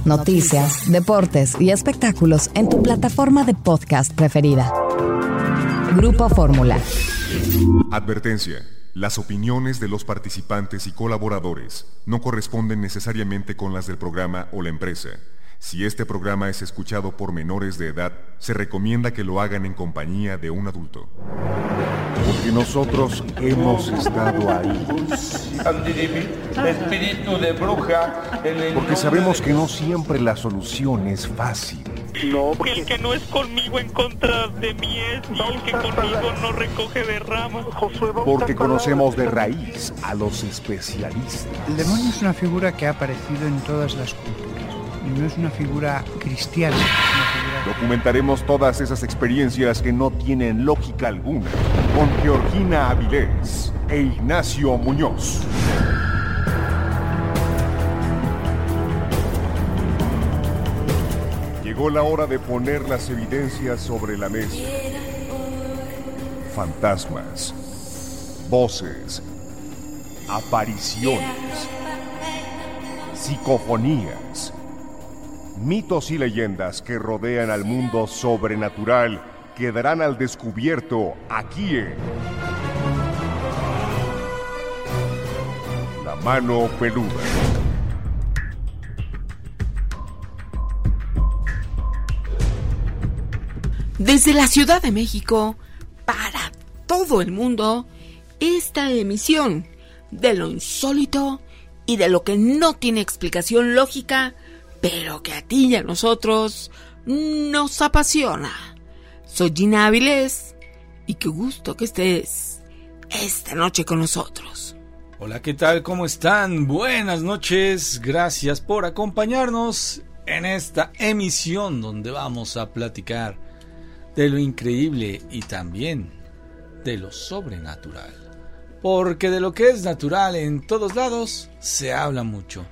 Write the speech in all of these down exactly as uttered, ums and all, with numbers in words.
noticias, deportes y espectáculos en tu plataforma de podcast preferida. Grupo Fórmula. Advertencia. Las opiniones de los participantes y colaboradores no corresponden necesariamente con las del programa o la empresa. Si este programa es escuchado por menores de edad, se recomienda que lo hagan en compañía de un adulto. Porque nosotros hemos estado ahí. Espíritu de bruja. Porque sabemos que no siempre la solución es fácil. No, porque el que no es conmigo en contra de mí es, y el que conmigo no recoge de ramas. Porque conocemos de raíz a los especialistas. El demonio es una figura que ha aparecido en todas las culturas. Y no es una figura cristiana. Es una figura... Documentaremos todas esas experiencias que no tienen lógica alguna con Georgina Avilés e Ignacio Muñoz. Llegó la hora de poner las evidencias sobre la mesa. Fantasmas, voces, apariciones, psicofonías, mitos y leyendas que rodean al mundo sobrenatural quedarán al descubierto aquí en La Mano Peluda. Desde la Ciudad de México, para todo el mundo, esta emisión de lo insólito y de lo que no tiene explicación lógica, pero que a ti y a nosotros nos apasiona. Soy Gina Avilés y qué gusto que estés esta noche con nosotros. Hola, ¿qué tal? ¿Cómo están? Buenas noches, gracias por acompañarnos en esta emisión donde vamos a platicar de lo increíble y también de lo sobrenatural. Porque de lo que es natural en todos lados se habla mucho.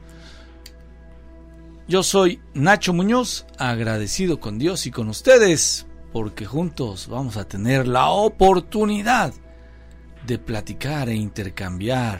Yo soy Nacho Muñoz, agradecido con Dios y con ustedes, porque juntos vamos a tener la oportunidad de platicar e intercambiar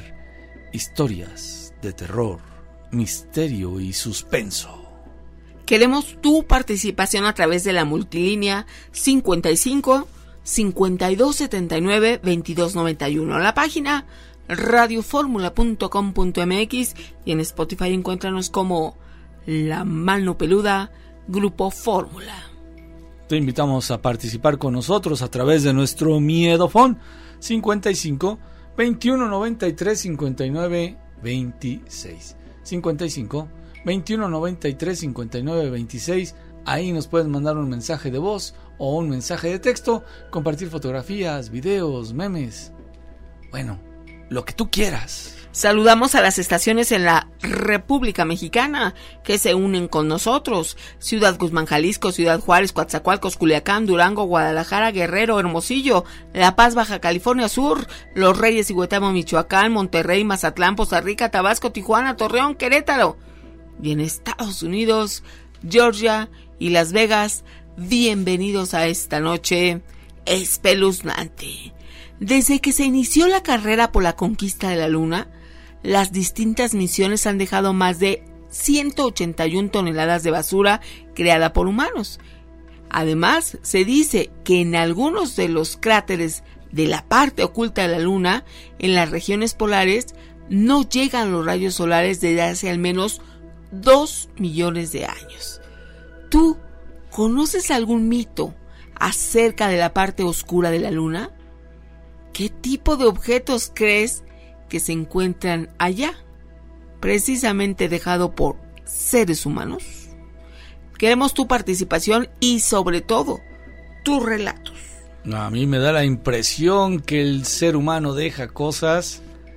historias de terror, misterio y suspenso. Queremos tu participación a través de la multilínea cincuenta y cinco, cincuenta y dos setenta y nueve, veintidós noventa y uno. La página radioformula punto com punto m x y en Spotify encuéntranos como La Mano Peluda, Grupo Fórmula. Te invitamos a participar con nosotros a través de nuestro miedofón cincuenta y cinco, veintiuno noventa y tres, cincuenta y nueve, veintiséis. cincuenta y cinco, veintiuno noventa y tres, cincuenta y nueve, veintiséis. Ahí nos puedes mandar un mensaje de voz o un mensaje de texto, compartir fotografías, videos, memes. Bueno, lo que tú quieras. Saludamos a las estaciones en la República Mexicana que se unen con nosotros: Ciudad Guzmán, Jalisco, Ciudad Juárez, Coatzacoalcos, Culiacán, Durango, Guadalajara, Guerrero, Hermosillo, La Paz, Baja California Sur, Los Reyes y Huetamo, Michoacán, Monterrey, Mazatlán, Poza Rica, Tabasco, Tijuana, Torreón, Querétaro. Y en Estados Unidos, Georgia y Las Vegas. Bienvenidos a esta noche espeluznante. Desde que se inició la carrera por la conquista de la Luna, las distintas misiones han dejado más de ciento ochenta y una toneladas de basura creada por humanos. Además, se dice que en algunos de los cráteres de la parte oculta de la Luna, en las regiones polares, no llegan los rayos solares desde hace al menos dos millones de años. ¿Tú conoces algún mito acerca de la parte oscura de la Luna? ¿Qué tipo de objetos crees que se encuentran allá, precisamente dejado por seres humanos? Queremos tu participación y sobre todo tus relatos. A mí me da la impresión que el ser humano deja cosas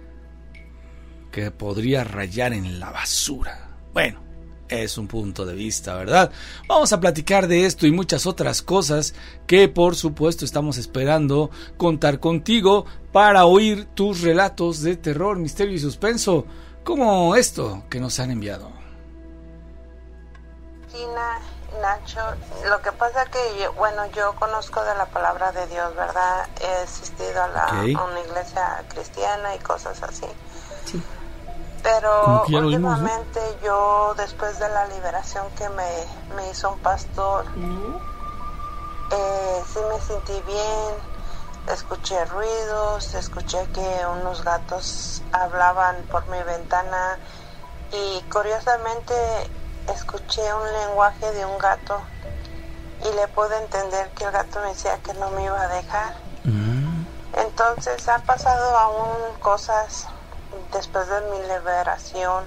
que podría rayar en la basura. Bueno, es un punto de vista, ¿verdad? Vamos a platicar de esto y muchas otras cosas que por supuesto estamos esperando contar contigo para oír tus relatos de terror, misterio y suspenso, como esto que nos han enviado. Gina, Nacho, lo que pasa que yo, bueno, yo conozco de la palabra de Dios, ¿verdad? He asistido a, la, okay. a una iglesia cristiana y cosas así. Sí. Pero que últimamente vimos, ¿no? Yo, después de la liberación que me, me hizo un pastor, uh-huh. eh, sí me sentí bien. Escuché ruidos, escuché que unos gatos hablaban por mi ventana y curiosamente escuché un lenguaje de un gato y le pude entender que el gato me decía que no me iba a dejar. Uh-huh. Entonces han pasado aún cosas después de mi liberación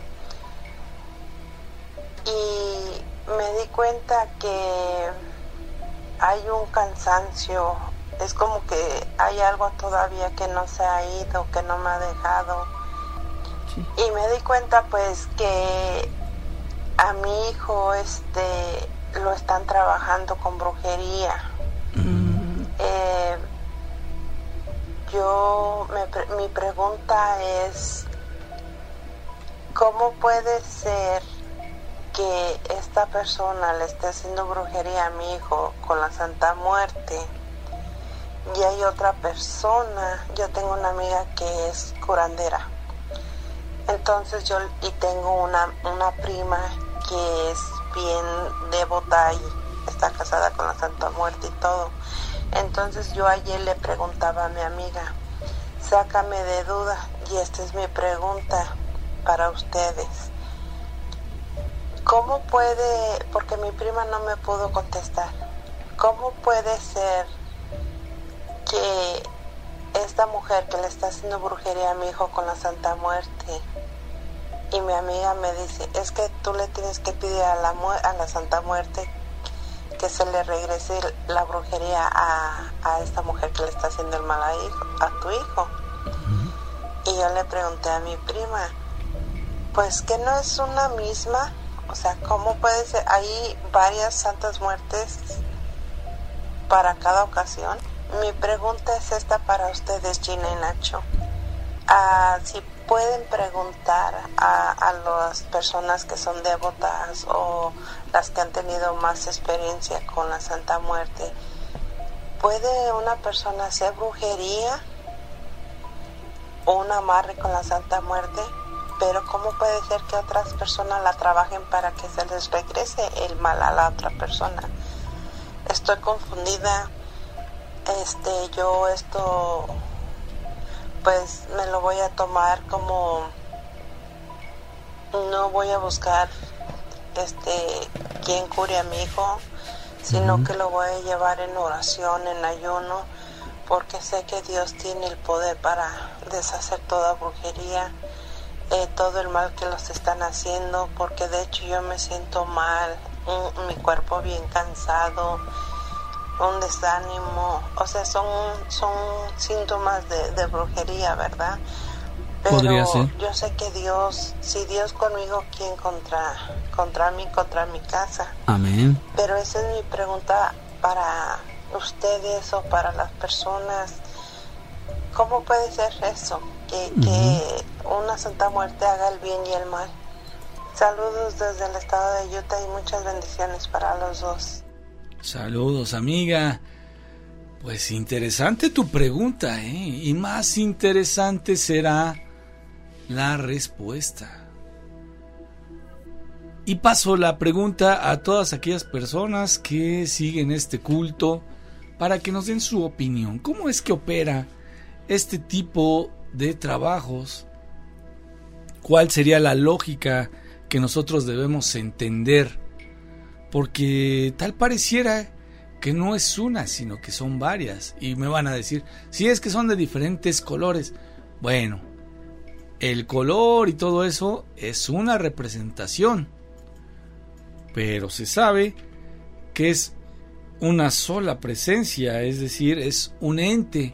y me di cuenta que hay un cansancio, es como que hay algo todavía que no se ha ido, que no me ha dejado. Sí. Y me di cuenta pues que a mi hijo este lo están trabajando con brujería. Mm. eh, yo me, mi pregunta es, ¿cómo puede ser que esta persona le esté haciendo brujería a mi hijo con la Santa Muerte? Y hay otra persona, yo tengo una amiga que es curandera, entonces yo y tengo una, una prima que es bien devota y está casada con la Santa Muerte y todo. Entonces yo ayer le preguntaba a mi amiga, sácame de duda, y esta es mi pregunta para ustedes. ¿Cómo puede, porque mi prima no me pudo contestar, cómo puede ser que esta mujer que le está haciendo brujería a mi hijo con la Santa Muerte, y mi amiga me dice, es que tú le tienes que pedir a la, mu- a la Santa Muerte que se le regrese la brujería a, a esta mujer que le está haciendo el mal a, hijo, a tu hijo? Uh-huh. Y yo le pregunté a mi prima, pues que no es una misma, o sea, ¿cómo puede ser? Hay varias Santas Muertes para cada ocasión. Mi pregunta es esta para ustedes, Gina y Nacho. Uh, si pueden preguntar a, a las personas que son devotas o las que han tenido más experiencia con la Santa Muerte, ¿puede una persona hacer brujería o un amarre con la Santa Muerte? Pero ¿cómo puede ser que otras personas la trabajen para que se les regrese el mal a la otra persona? Estoy confundida. Este, yo esto, pues me lo voy a tomar como, no voy a buscar, este, quién cure a mi hijo, sino uh-huh. que lo voy a llevar en oración, en ayuno, porque sé que Dios tiene el poder para deshacer toda brujería, eh, todo el mal que los están haciendo, porque de hecho yo me siento mal, un, mi cuerpo bien cansado, un desánimo, o sea, son son síntomas de, de brujería, ¿verdad? Pero podría ser. Yo sé que Dios, si Dios conmigo, ¿quién contra contra mí, contra mi casa? Amén. Pero esa es mi pregunta para ustedes o para las personas. ¿Cómo puede ser eso? Que, uh-huh. que una Santa Muerte haga el bien y el mal. Saludos desde el estado de Utah y muchas bendiciones para los dos. Saludos, amiga. Pues interesante tu pregunta, ¿eh? Y más interesante será la respuesta. Y paso la pregunta a todas aquellas personas que siguen este culto para que nos den su opinión. ¿Cómo es que opera este tipo de trabajos? ¿Cuál sería la lógica que nosotros debemos entender? Porque tal pareciera que no es una, sino que son varias. Y me van a decir, si es que son de diferentes colores. Bueno, el color y todo eso es una representación. Pero se sabe que es una sola presencia, es decir, es un ente.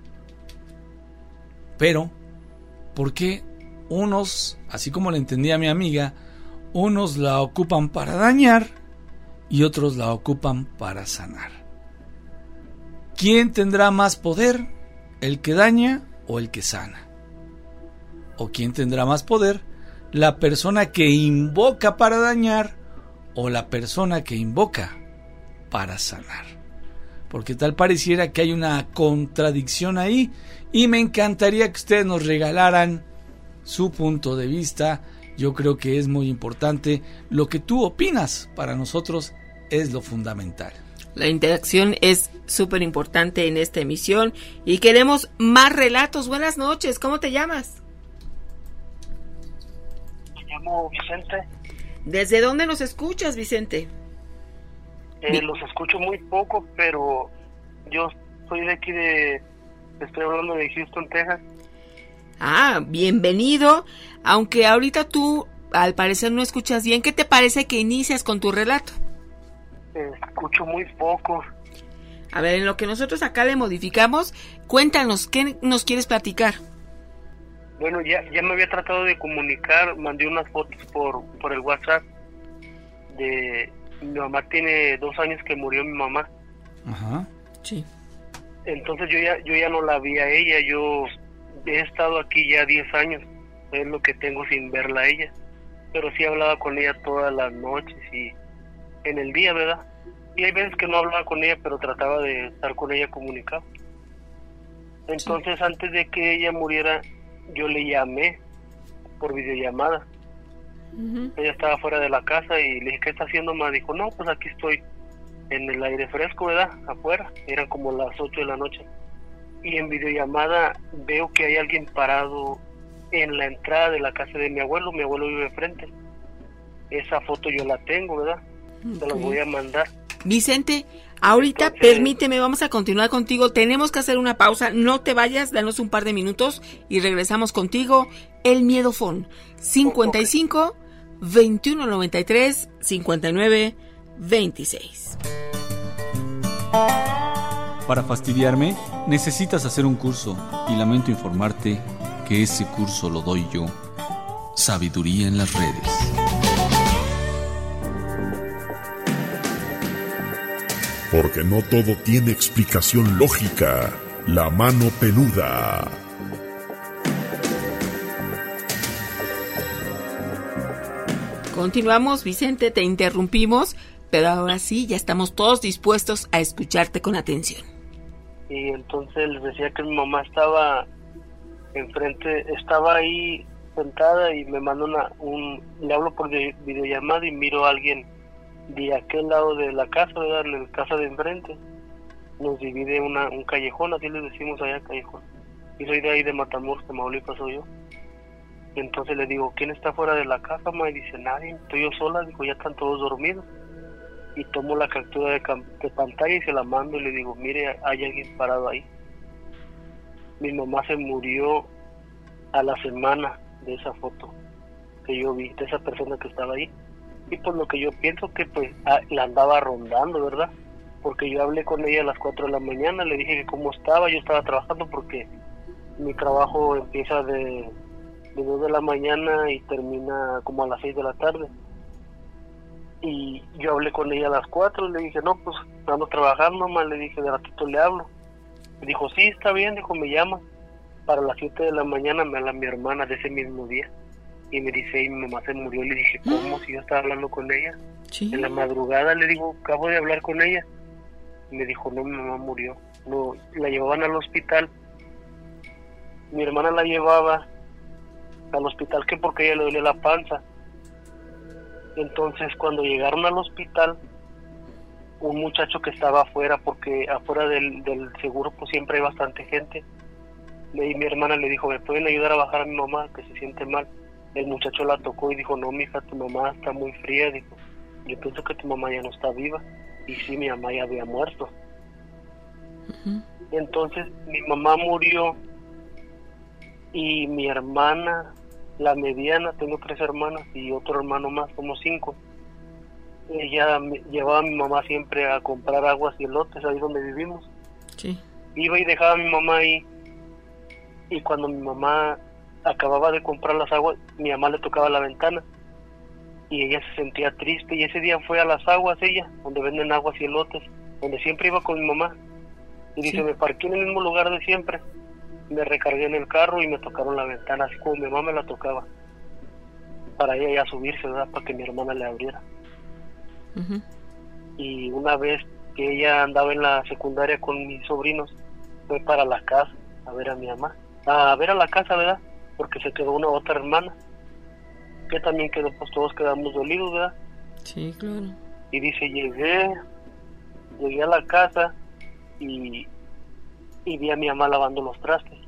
Pero, ¿por qué unos, así como le entendía a mi amiga, unos la ocupan para dañar y otros la ocupan para sanar? ¿Quién tendrá más poder? ¿El que daña o el que sana? ¿O quién tendrá más poder? ¿La persona que invoca para dañar o la persona que invoca para sanar? Porque tal pareciera que hay una contradicción ahí, y me encantaría que ustedes nos regalaran su punto de vista. Yo creo que es muy importante. Lo que tú opinas para nosotros es lo fundamental. La interacción es súper importante en esta emisión y queremos más relatos. Buenas noches, ¿cómo te llamas? Me llamo Vicente. ¿Desde dónde nos escuchas, Vicente? Eh, los escucho muy poco, pero yo soy de aquí de... Estoy hablando de Houston, Texas. Ah, bienvenido. Aunque ahorita tú, al parecer, no escuchas bien. ¿Qué te parece que inicias con tu relato? Eh, escucho muy poco. A ver, en lo que nosotros acá le modificamos, cuéntanos, ¿qué nos quieres platicar? Bueno, ya, ya me había tratado de comunicar, mandé unas fotos por, por el WhatsApp de... Mi mamá tiene dos años que murió mi mamá. Ajá. Sí. Entonces yo ya yo ya no la vi a ella, yo he estado aquí ya diez años, es lo que tengo sin verla a ella, pero sí hablaba con ella todas las noches y en el día, ¿verdad? Y hay veces que no hablaba con ella, pero trataba de estar con ella comunicado. Entonces sí. Antes de que ella muriera, yo le llamé por videollamada. Uh-huh. Ella estaba fuera de la casa y le dije, ¿qué está haciendo, ma? Dijo, no, pues aquí estoy en el aire fresco, ¿verdad? Afuera, eran como las ocho de la noche. Y en videollamada veo que hay alguien parado en la entrada de la casa de mi abuelo. Mi abuelo vive enfrente. Esa foto yo la tengo, ¿verdad? Okay. Se la voy a mandar. Vicente, ahorita Entonces, permíteme, vamos a continuar contigo. Tenemos que hacer una pausa. No te vayas, danos un par de minutos y regresamos contigo. El Miedofón, cincuenta y cinco, veintiuno noventa y tres, cincuenta y nueve, veintiséis. Para fastidiarme, necesitas hacer un curso y lamento informarte que ese curso lo doy yo. Sabiduría en las redes. Porque no todo tiene explicación lógica. La mano peluda. Continuamos, Vicente, te interrumpimos, pero ahora sí, ya estamos todos dispuestos a escucharte con atención. Y entonces les decía que mi mamá estaba enfrente, estaba ahí sentada y me mandó una, un, le hablo por videollamada y miro a alguien de aquel lado de la casa, ¿verdad? En la casa de enfrente. Nos divide una, un callejón, así les decimos allá, callejón. Y soy de ahí de Matamoros, Tamaulipas soy yo. Y entonces le digo, ¿quién está fuera de la casa, ma? Y dice, nadie, estoy yo sola. Digo, ya están todos dormidos. Y tomo la captura de, de pantalla y se la mando y le digo, mire, hay alguien parado ahí. Mi mamá se murió a la semana de esa foto que yo vi, de esa persona que estaba ahí. Y por lo que yo pienso que pues a, la andaba rondando, ¿verdad? Porque yo hablé con ella a las cuatro de la mañana, le dije que cómo estaba, yo estaba trabajando porque mi trabajo empieza de... de dos de la mañana y termina como a las seis de la tarde. Y yo hablé con ella a las cuatro, le dije, no, pues estamos trabajando, mamá, le dije, de ratito le hablo. Me dijo, sí, está bien, dijo, me llama. Para las siete de la mañana me habla mi hermana de ese mismo día. Y me dice, y mi mamá se murió. Le dije, ¿cómo? Si yo estaba hablando con ella. Sí. En la madrugada le digo, acabo de hablar con ella. Y me dijo, no, mi mamá murió. No, la llevaban al hospital. Mi hermana la llevaba al hospital que porque ella le dolía la panza. Entonces cuando llegaron al hospital, un muchacho que estaba afuera, porque afuera del, del seguro pues siempre hay bastante gente, y mi hermana le dijo, ¿me pueden ayudar a bajar a mi mamá que se siente mal? El muchacho la tocó y dijo, no, mija, tu mamá está muy fría. Dijo, yo pienso que tu mamá ya no está viva. Y sí, mi mamá ya había muerto. Uh-huh. Entonces mi mamá murió y mi hermana, la mediana, tengo tres hermanas y otro hermano más, somos cinco. Ella me, llevaba a mi mamá siempre a comprar aguas y elotes ahí donde vivimos. Sí. Iba y dejaba a mi mamá ahí, y cuando mi mamá acababa de comprar las aguas, mi mamá le tocaba la ventana y ella se sentía triste, y ese día fue a las aguas ella, donde venden aguas y elotes, donde siempre iba con mi mamá, y dice, sí, me parqué en el mismo lugar de siempre, me recargué en el carro y me tocaron la ventana, así como mi mamá me la tocaba, para ella ya subirse, ¿verdad? Para que mi hermana le abriera. Uh-huh. Y una vez que ella andaba en la secundaria con mis sobrinos, fue para la casa a ver a mi mamá, a ver a la casa, ¿verdad? porque se quedó una otra hermana, que también quedó, pues todos quedamos dolidos, ¿verdad? Sí, claro. Y dice, llegué, llegué a la casa y, y vi a mi mamá lavando los trastes.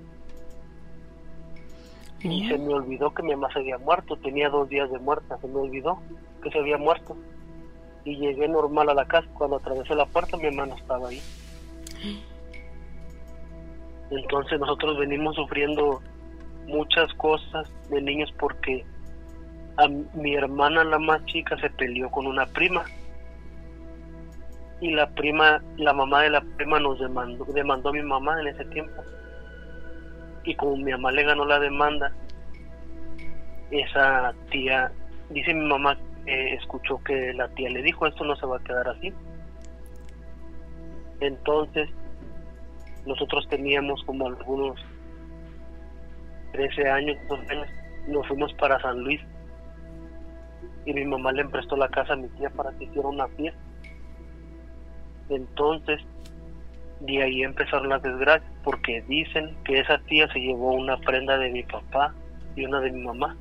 Uh-huh. Y se me olvidó que mi mamá se había muerto, tenía dos días de muerta, se me olvidó que se había muerto. Y llegué normal a la casa, cuando atravesé la puerta mi mamá no estaba ahí. Entonces nosotros venimos sufriendo muchas cosas de niños porque a mi hermana, la más chica, se peleó con una prima y la prima, la mamá de la prima nos demandó, demandó a mi mamá en ese tiempo, y como mi mamá le ganó la demanda, esa tía, dice mi mamá, eh, escuchó que la tía le dijo, esto no se va a quedar así. Entonces nosotros teníamos como algunos trece años, dos años, nos fuimos para San Luis y mi mamá le prestó la casa a mi tía para que hiciera una fiesta. Entonces de ahí empezaron las desgracias, porque dicen que esa tía se llevó una prenda de mi papá y una de mi mamá,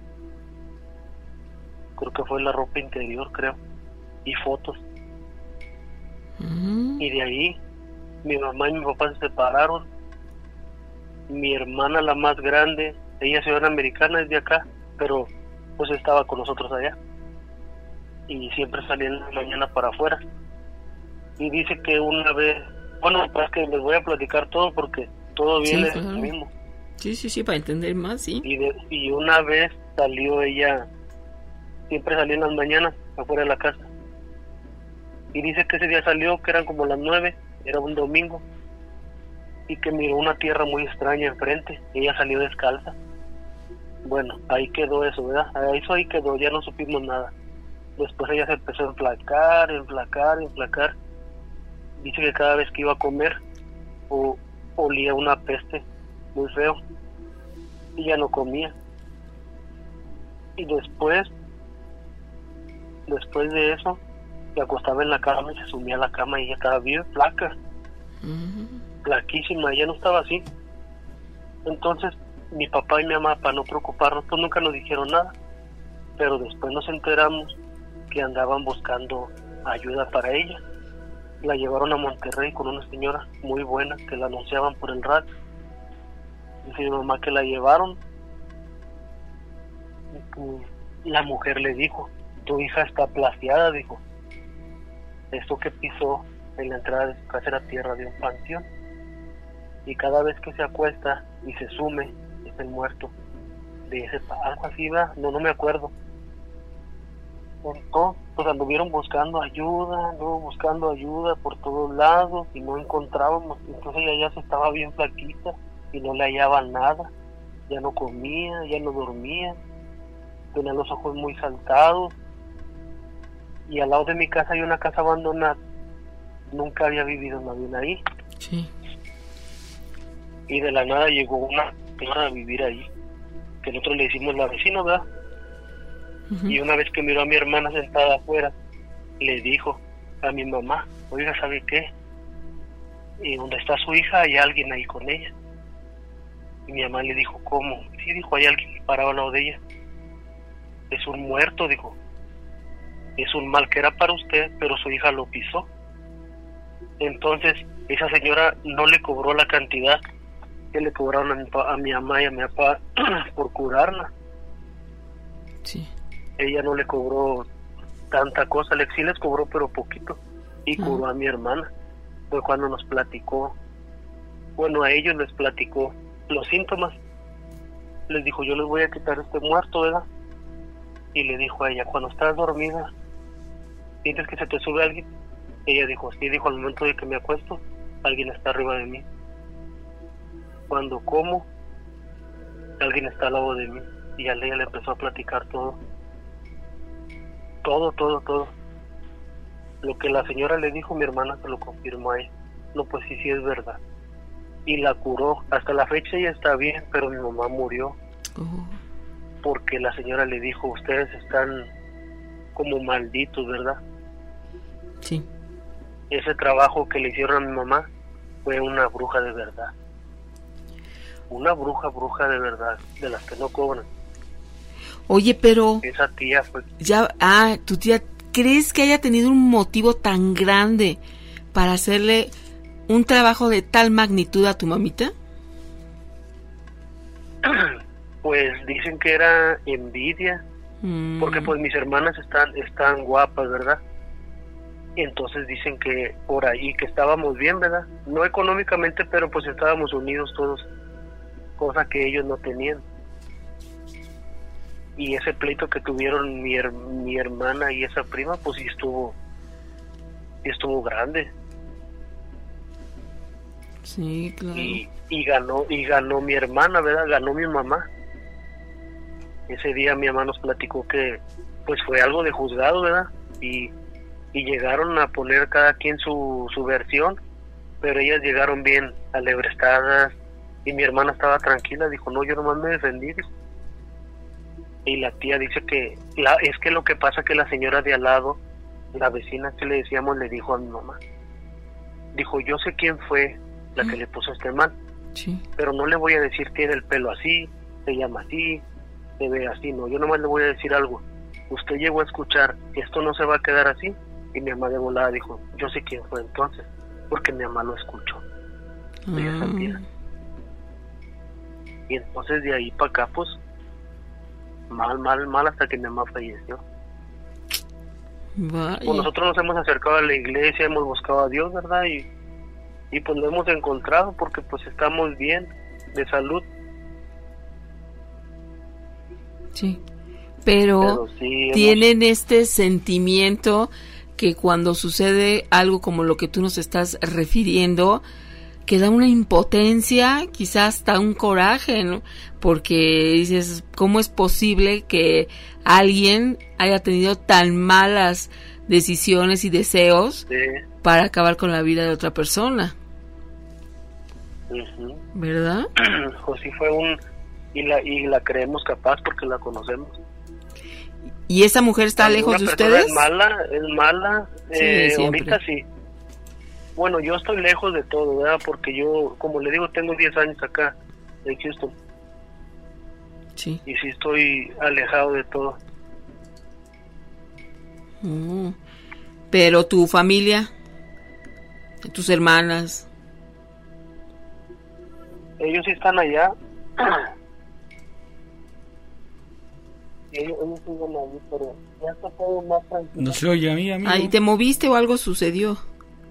creo que fue la ropa interior, creo, y fotos. Uh-huh. Y de ahí mi mamá y mi papá se separaron. Mi hermana, la más grande, ella es ciudadana americana, es de acá, pero pues estaba con nosotros allá y siempre salía en la mañana para afuera. Y dice que una vez, bueno, pues que les voy a platicar todo porque todo viene sí, de lo mismo. Sí, sí, sí, para entender más, sí. Y, de, y una vez salió ella, siempre salía en las mañanas afuera de la casa. Y dice que ese día salió, que eran como las nueve, era un domingo, y que miró una tierra muy extraña enfrente. Ella salió descalza. Bueno, ahí quedó eso, ¿verdad? Eso ahí quedó, ya no supimos nada. Después ella se empezó a enflacar, enflacar, enflacar. Dice que cada vez que iba a comer o, olía una peste muy feo y ya no comía. Y después después de eso se acostaba en la cama y se sumía a la cama y ella estaba bien flaca, uh-huh. flaquísima, ella no estaba así. Entonces mi papá y mi mamá, para no preocuparnos, pues nunca nos dijeron nada, pero después nos enteramos que andaban buscando ayuda para ella. La llevaron a Monterrey con una señora muy buena que la anunciaban por el radio. Dice mi mamá que la llevaron. La mujer le dijo, tu hija está plaseada, dijo. Esto que pisó en la entrada de su casa era tierra de un panteón. Y cada vez que se acuesta y se sume, es el muerto de ese, algo así, ¿verdad? No, no me acuerdo. Entonces, pues anduvieron buscando ayuda, no buscando ayuda por todos lados y no encontrábamos. Entonces ella ya se estaba bien flaquita y no le hallaban nada, ya no comía, ya no dormía, tenía los ojos muy saltados. Y al lado de mi casa hay una casa abandonada, nunca había vivido nadie ahí. Sí. Y de la nada llegó una señora a vivir ahí, que nosotros le decimos la vecina, ¿verdad? Uh-huh. Y una vez que miró a mi hermana sentada afuera, le dijo a mi mamá, oiga, ¿sabe qué? Y donde está su hija hay alguien ahí con ella. Y mi mamá le dijo, ¿cómo? Sí, dijo, hay alguien parado al lado de ella. Es un muerto, dijo. Es un mal que era para usted, pero su hija lo pisó. Entonces, esa señora no le cobró la cantidad que le cobraron a mi, a mi mamá y a mi papá por curarla. Sí. Ella no le cobró tanta cosa, le sí les cobró pero poquito, y curó uh-huh. a mi hermana. Fue cuando nos platicó, bueno, a ellos les platicó los síntomas. Les dijo, yo les voy a quitar este muerto, ¿verdad? Y le dijo a ella, cuando estás dormida, ¿sientes que se te sube alguien? Ella dijo, sí, dijo, al momento de que me acuesto, alguien está arriba de mí. Cuando como, alguien está al lado de mí. Y a ella le empezó a platicar todo. Todo, todo, todo. Lo que la señora le dijo, mi hermana se lo confirmó a ella. No, pues sí, sí es verdad. Y la curó. Hasta la fecha ella está bien, pero mi mamá murió. Uh-huh. Porque la señora le dijo, ustedes están como malditos, ¿verdad? Sí. Ese trabajo que le hicieron a mi mamá fue una bruja de verdad. una bruja, bruja de verdad, de las que no cobran. Oye, pero... Esa tía fue... Ya, ah, tu tía, ¿crees que haya tenido un motivo tan grande para hacerle un trabajo de tal magnitud a tu mamita? Pues dicen que era envidia, mm. porque pues mis hermanas están, están guapas, ¿verdad? Entonces dicen que por ahí, que estábamos bien, ¿verdad? No económicamente, pero pues estábamos unidos todos, cosa que ellos no tenían. Y ese pleito que tuvieron mi, her- mi hermana y esa prima, pues sí estuvo, sí estuvo grande. Sí, claro. Y, y ganó, y ganó mi hermana, ¿verdad? Ganó mi mamá. Ese día mi mamá nos platicó que pues fue algo de juzgado, ¿verdad? Y, y llegaron a poner cada quien su, su versión, pero ellas llegaron bien alebrestadas y mi hermana estaba tranquila, dijo, no, yo nomás me defendí. Y la tía dice que la, es que lo que pasa que la señora de al lado, la vecina que le decíamos, le dijo a mi mamá, dijo, yo sé quién fue la que le puso este mal, sí. pero no le voy a decir tiene el pelo así, se llama así, se ve así, no, yo nomás le voy a decir algo, usted llegó a escuchar, esto no se va a quedar así. Y mi mamá de volada dijo, yo sé quién fue entonces, porque mi mamá lo escuchó. Ah. Ella sabía. Y entonces de ahí para acá, pues, mal, mal, mal, hasta que mi mamá falleció. Vaya. Pues nosotros nos hemos acercado a la iglesia, hemos buscado a Dios, ¿verdad? Y, y pues lo hemos encontrado porque pues estamos bien, de salud. Sí, pero, pero sí, tienen hemos... este sentimiento que cuando sucede algo como lo que tú nos estás refiriendo, que da una impotencia, quizás hasta un coraje, ¿no? Porque dices, ¿cómo es posible que alguien haya tenido tan malas decisiones y deseos sí. para acabar con la vida de otra persona? Uh-huh. ¿Verdad? Pues sí fue un... Y la, y la creemos capaz porque la conocemos. ¿Y esa mujer está lejos de ustedes? Es mala, es mala. Sí, eh, siempre. Ahorita sí. Bueno, yo estoy lejos de todo, ¿verdad? Porque yo, como le digo, tengo diez años acá en Houston. Sí. Y sí estoy alejado de todo. Mm. Pero tu familia, tus hermanas. Ellos sí están allá. Ellos, ellos siguen allí, pero ya está todo más tranquilo. No se oye a mí, amigo. Ay, ¿te moviste o algo sucedió?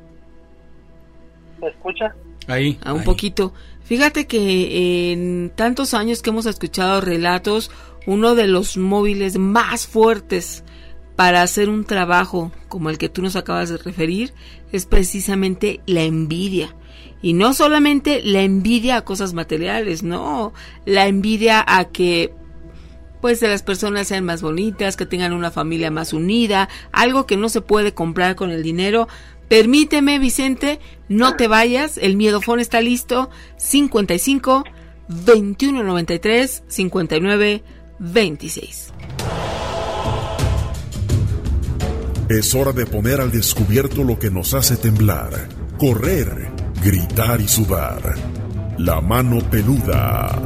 ¿Me escucha? Ahí. Ah, un ahí. poquito. Fíjate que en tantos años que hemos escuchado relatos, uno de los móviles más fuertes para hacer un trabajo como el que tú nos acabas de referir es precisamente la envidia. Y no solamente la envidia a cosas materiales, no, la envidia a que pues las personas sean más bonitas, que tengan una familia más unida, algo que no se puede comprar con el dinero. Permíteme, Vicente, no te vayas, el miedofón está listo, cincuenta y cinco, veintiuno noventa y tres, cincuenta y nueve, veintiséis. Es hora de poner al descubierto lo que nos hace temblar, correr, gritar y sudar. La mano peluda.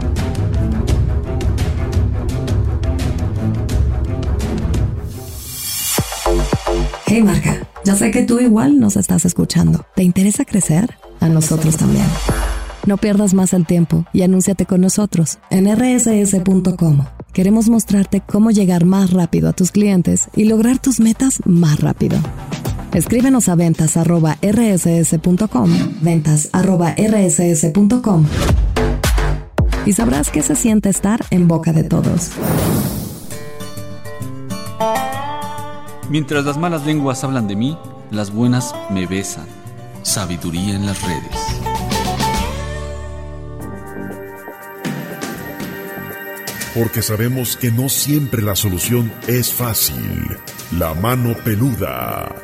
Hey marca, ya sé que tú igual nos estás escuchando. ¿Te interesa crecer? A nosotros también. No pierdas más el tiempo y anúnciate con nosotros en erre ese ese punto com. Queremos mostrarte cómo llegar más rápido a tus clientes y lograr tus metas más rápido. Escríbenos a ventas arroba erre ese ese punto com, ventas arroba erre ese ese punto com y sabrás qué se siente estar en boca de todos. Mientras las malas lenguas hablan de mí, las buenas me besan. Sabiduría en las redes. Porque sabemos que no siempre la solución es fácil. La mano peluda.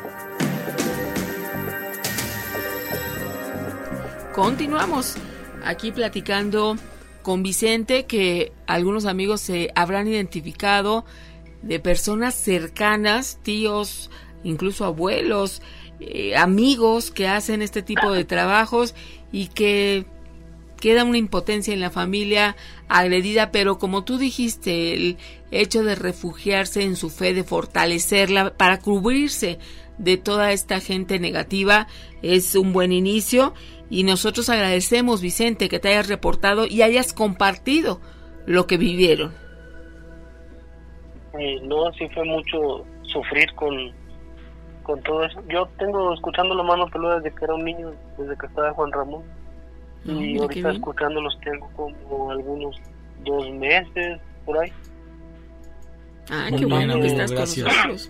Continuamos aquí platicando con Vicente, que algunos amigos se habrán identificado de personas cercanas, tíos, incluso abuelos, eh, amigos que hacen este tipo de trabajos y que queda una impotencia en la familia agredida, pero como tú dijiste, el hecho de refugiarse en su fe, de fortalecerla para cubrirse de toda esta gente negativa, es un buen inicio. Y nosotros agradecemos, Vicente, que te hayas reportado y hayas compartido lo que vivieron. Eh, no, sí fue mucho sufrir con, con todo eso. Yo tengo escuchando La Mano Peluda desde que era un niño, desde que estaba Juan Ramón. No, y ahorita escuchándolos tengo como algunos dos meses, por ahí. Ah, qué bueno que estás gracias. con nosotros.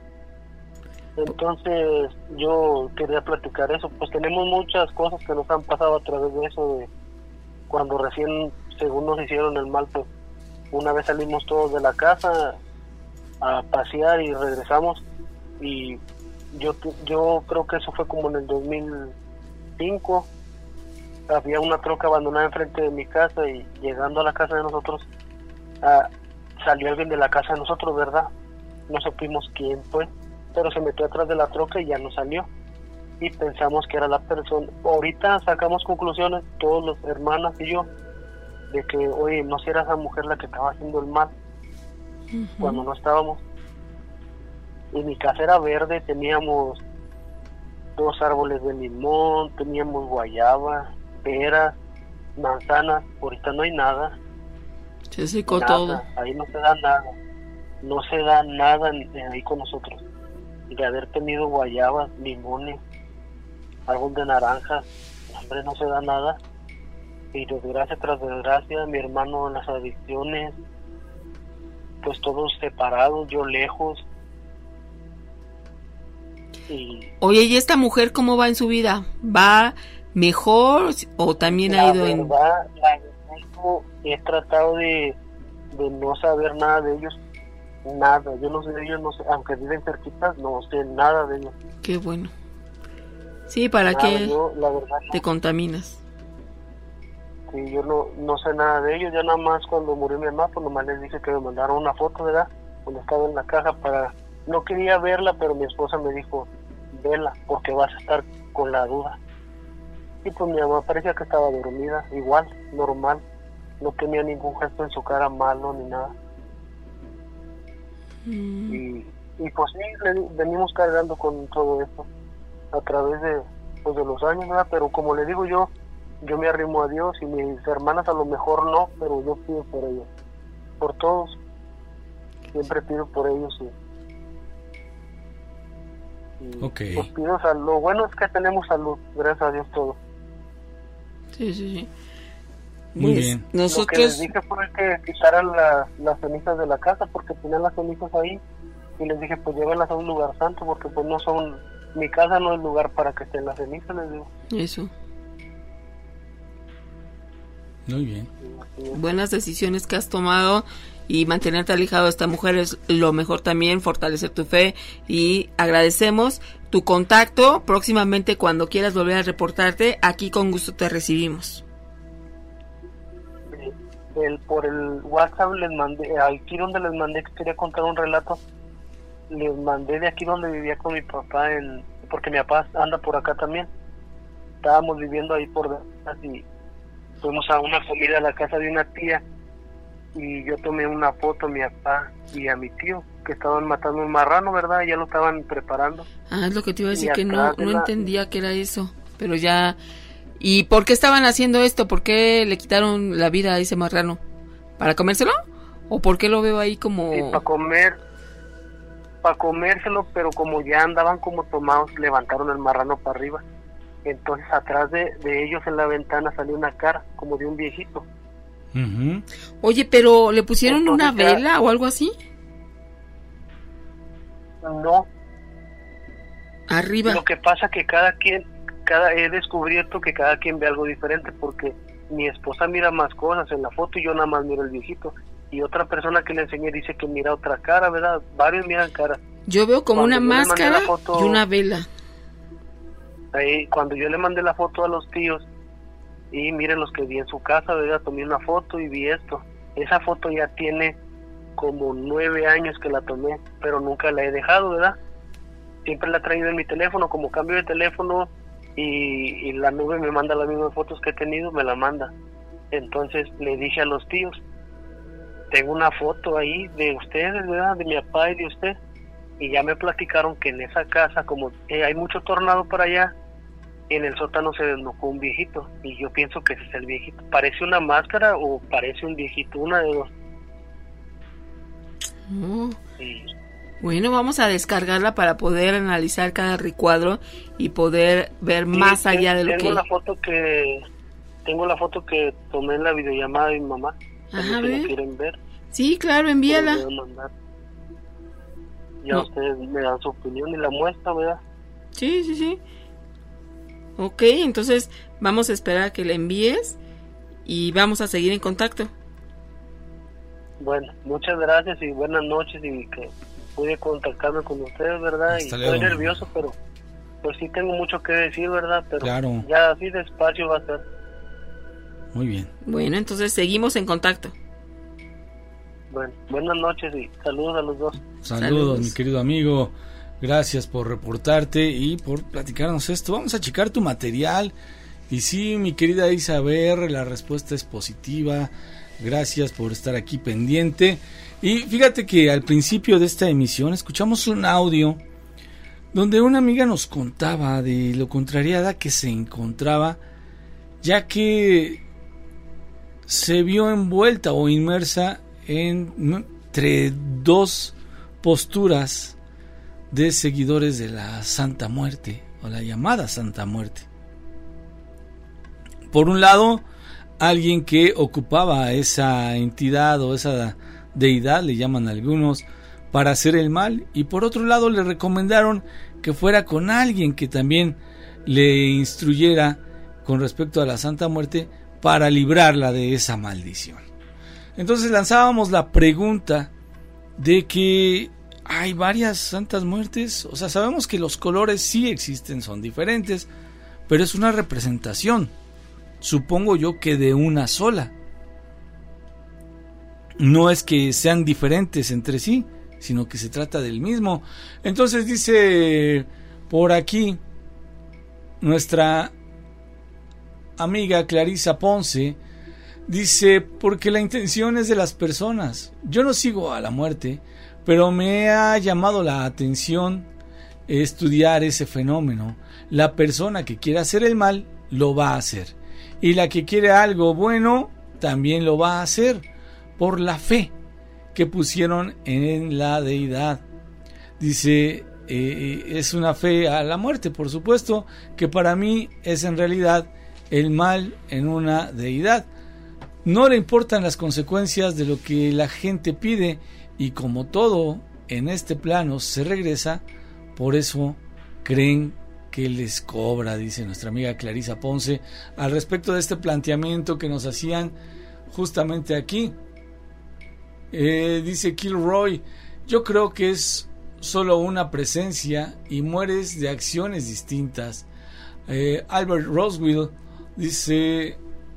Entonces yo quería platicar eso, pues tenemos muchas cosas que nos han pasado a través de eso, de cuando recién según nos hicieron el mal, pues una vez salimos todos de la casa a pasear y regresamos, y yo yo creo que eso fue como en el dos mil cinco, había una troca abandonada enfrente de mi casa y llegando a la casa de nosotros ah, salió alguien de la casa de nosotros, ¿verdad? No supimos quién fue, pero se metió atrás de la troca y ya no salió, y pensamos que era la persona. Ahorita sacamos conclusiones, todos los hermanas y yo, de que, oye, no si era esa mujer la que estaba haciendo el mal, uh-huh. cuando no estábamos. Y mi casa era verde, teníamos dos árboles de limón, teníamos guayaba, peras, manzanas. Ahorita no hay nada. Se secó nada. todo. Ahí no se da nada, no se da nada ahí con nosotros. De haber tenido guayabas, limones, árbol de naranjas, hombre, no se da nada. Y desgracia tras desgracia, mi hermano en las adicciones, pues todos separados, yo lejos. Y oye, ¿y esta mujer cómo va en su vida? ¿Va mejor o también ha ido en...? La verdad, la verdad, he tratado de, de no saber nada de ellos. Nada, yo no sé de ellos, no sé, aunque viven cerquitas, no sé nada de ellos. Qué bueno. Sí, ¿para nada, qué yo, la verdad, te no. contaminas? Sí, yo no, no sé nada de ellos, ya nada más cuando murió mi mamá, pues nomás les dije que me mandaron una foto, ¿verdad? Cuando estaba en la caja para... No quería verla, pero mi esposa me dijo, vela, porque vas a estar con la duda. Y pues mi mamá parecía que estaba dormida, igual, normal, no tenía ningún gesto en su cara malo ni nada. Mm. Y, y pues sí, le, venimos cargando con todo esto a través de, pues, de los años, ¿verdad? Pero como le digo yo, yo me arrimo a Dios y mis hermanas a lo mejor no, pero yo pido por ellos, por todos, siempre pido por ellos. Y, y okay. Pues pido salud. Lo bueno es que tenemos salud, gracias a Dios todo. Sí, sí, sí. Muy pues, bien. Nosotros... Lo que les dije fue que quitaran la, las cenizas de la casa, porque tenían las cenizas ahí, y les dije pues llévenlas a un lugar santo, porque pues no son, mi casa no es lugar para que estén las cenizas, les digo. Eso. Muy bien. Buenas decisiones que has tomado, y mantenerte alejado de esta mujer es lo mejor también, fortalecer tu fe, y agradecemos tu contacto. Próximamente, cuando quieras volver a reportarte, aquí con gusto te recibimos. El, por el WhatsApp les mandé, aquí donde les mandé que quería contar un relato, les mandé de aquí donde vivía con mi papá, en, porque mi papá anda por acá también. Estábamos viviendo ahí por detrás y fuimos a una comida a la casa de una tía, y yo tomé una foto a mi papá y a mi tío que estaban matando un marrano, ¿verdad? Ya lo estaban preparando. Ah, es lo que te iba a decir, y que no, no la... entendía que era eso, pero ya... ¿Y por qué estaban haciendo esto? ¿Por qué le quitaron la vida a ese marrano? ¿Para comérselo? ¿O por qué lo veo ahí como...? Sí, para comer, para comérselo, pero como ya andaban como tomados, levantaron el marrano para arriba. Entonces atrás de, de ellos en la ventana salió una cara, como de un viejito. Uh-huh. Oye, pero ¿le pusieron Entonces, una vela ya... o algo así? No. Arriba. Lo que pasa que cada quien, cada he descubierto que cada quien ve algo diferente, porque mi esposa mira más cosas en la foto y yo nada más miro el viejito. Y otra persona que le enseñé dice que mira otra cara, ¿verdad? Varios miran cara. Yo veo como cuando una máscara foto, y una vela. Ahí, cuando yo le mandé la foto a los tíos, y miren los que vi en su casa, ¿verdad? Tomé una foto y vi esto. Esa foto ya tiene como nueve años que la tomé, pero nunca la he dejado, ¿verdad? Siempre la he traído en mi teléfono, como cambio de teléfono y, y la nube me manda las mismas fotos que he tenido, me la manda. Entonces le dije a los tíos, tengo una foto ahí de ustedes, ¿verdad? De mi papá y de usted. Y ya me platicaron que en esa casa, como eh, hay mucho tornado para allá, en el sótano se desnucó un viejito. Y yo pienso que ese es el viejito. ¿Parece una máscara o parece un viejito? Una de dos. Oh. Sí. Bueno, vamos a descargarla para poder analizar cada recuadro y poder ver sí, más allá de lo tengo que... La foto que... Tengo la foto que tomé en la videollamada de mi mamá. Ajá, si lo quieren ver. Sí, claro, envíala. Ya no. Ustedes me dan su opinión y la muestra, ¿verdad? Sí, sí, sí. Ok, entonces vamos a esperar a que la envíes y vamos a seguir en contacto. Bueno, muchas gracias y buenas noches y que pude contactarme con ustedes, ¿verdad? Hasta y luego. Estoy nervioso, pero pues sí tengo mucho que decir, ¿verdad? Pero claro. Ya así despacio va a ser. Muy bien. Bueno, entonces seguimos en contacto. Bueno, buenas noches y saludos a los dos. Saludos, Saludos. mi querido amigo. Gracias por reportarte y por platicarnos esto. Vamos a checar tu material. Y sí, mi querida Isabel, la respuesta es positiva. Gracias por estar aquí pendiente. Y fíjate que al principio de esta emisión escuchamos un audio donde una amiga nos contaba de lo contrariada que se encontraba, ya que se vio envuelta o inmersa en, entre dos posturas de seguidores de la Santa Muerte o la llamada Santa Muerte. Por un lado, alguien que ocupaba esa entidad o esa deidad, le llaman algunos, para hacer el mal, y por otro lado le recomendaron que fuera con alguien que también le instruyera con respecto a la Santa Muerte para librarla de esa maldición. Entonces lanzábamos la pregunta de que hay varias santas muertes, o sea, sabemos que los colores sí existen, son diferentes, pero es una representación, supongo yo que de una sola. No es que sean diferentes entre sí, sino que se trata del mismo. Entonces dice por aquí nuestra amiga Clarisa Ponce, dice, porque la intención es de las personas. Yo no sigo a la muerte, pero me ha llamado la atención estudiar ese fenómeno. La persona que quiere hacer el mal lo va a hacer, y la que quiere algo bueno también lo va a hacer por la fe que pusieron en la deidad. Dice, eh, es una fe a la muerte, por supuesto, que para mí es en realidad el mal en una deidad. No le importan las consecuencias de lo que la gente pide, y como todo en este plano se regresa, por eso creen que les cobra, dice nuestra amiga Clarisa Ponce, al respecto de este planteamiento que nos hacían justamente aquí. Eh, dice Kilroy, yo creo que es solo una presencia y mueres de acciones distintas. eh, Albert Roswell dice,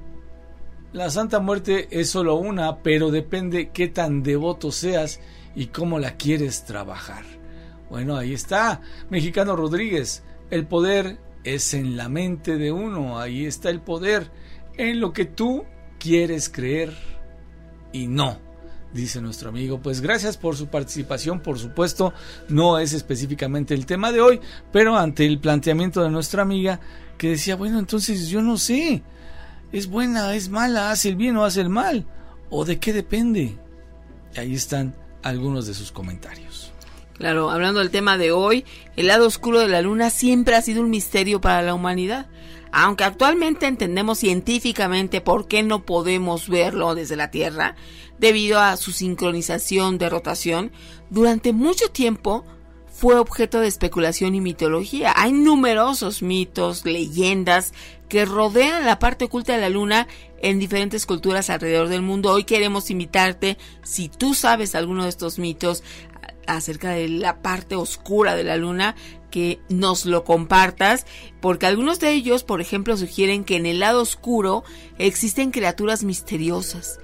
la Santa Muerte es solo una, pero depende qué tan devoto seas y cómo la quieres trabajar. Bueno, ahí está. Mexicano Rodríguez, el poder es en la mente de uno, ahí está el poder, en lo que tú quieres creer y no, dice nuestro amigo. Pues gracias por su participación, por supuesto, no es específicamente el tema de hoy, pero ante el planteamiento de nuestra amiga que decía, bueno, entonces yo no sé, ¿es buena, es mala, hace el bien o hace el mal? ¿O de qué depende? Ahí están algunos de sus comentarios. Claro, hablando del tema de hoy, el lado oscuro de la luna siempre ha sido un misterio para la humanidad. Aunque actualmente entendemos científicamente por qué no podemos verlo desde la Tierra, debido a su sincronización de rotación, durante mucho tiempo fue objeto de especulación y mitología. Hay numerosos mitos, leyendas que rodean la parte oculta de la luna en diferentes culturas alrededor del mundo. Hoy queremos invitarte, si tú sabes alguno de estos mitos acerca de la parte oscura de la luna, que nos lo compartas, porque algunos de ellos, por ejemplo, sugieren que en el lado oscuro existen criaturas misteriosas,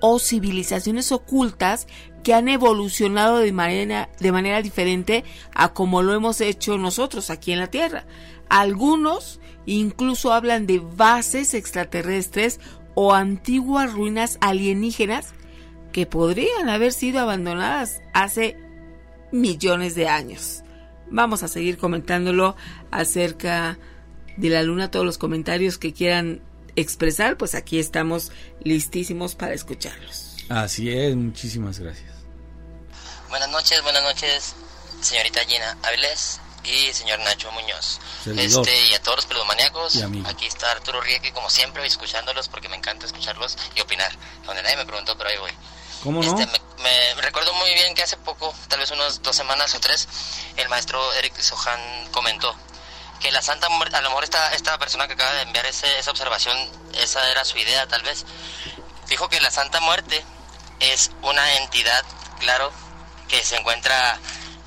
o civilizaciones ocultas que han evolucionado de manera, de manera diferente a como lo hemos hecho nosotros aquí en la Tierra. Algunos incluso hablan de bases extraterrestres o antiguas ruinas alienígenas que podrían haber sido abandonadas hace millones de años. Vamos a seguir comentándolo acerca de la luna. Todos los comentarios que quieran expresar, pues aquí estamos listísimos para escucharlos. Así es, muchísimas gracias. Buenas noches, buenas noches, señorita Gina Áviles y señor Nacho Muñoz. Servidor. Este, y a todos los peludomaníacos, Y aquí está Arturo Rieke, como siempre, escuchándolos porque me encanta escucharlos y opinar. Donde nadie me preguntó, pero ahí voy. ¿Cómo no? Este, me, me, me recuerdo muy bien que hace poco, tal vez unas dos semanas o tres, el maestro Eric Sohan comentó que la Santa Muerte, a lo mejor esta, esta persona que acaba de enviar ese, esa observación, esa era su idea tal vez, dijo que la Santa Muerte es una entidad, claro, que se encuentra,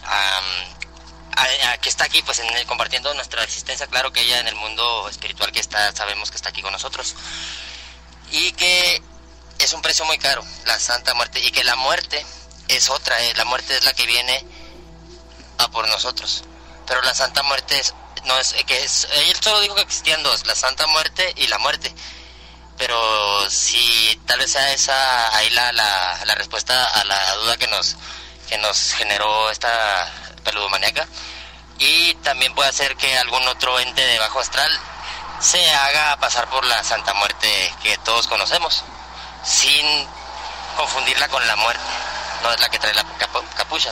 um, a, a, que está aquí pues en el, compartiendo nuestra existencia, claro que ella en el mundo espiritual que está, sabemos que está aquí con nosotros, y que es un precio muy caro, la Santa Muerte, y que la muerte es otra, eh, la muerte es la que viene a por nosotros, pero la Santa Muerte es, no es, que es, él solo dijo que existían dos, la Santa Muerte y la muerte, pero si tal vez sea esa ahí la, la, la respuesta a la duda que nos, que nos generó esta peludomaníaca, y también puede ser que algún otro ente de bajo astral se haga pasar por la Santa Muerte que todos conocemos, sin confundirla con la muerte, no es la que trae la capu- capucha.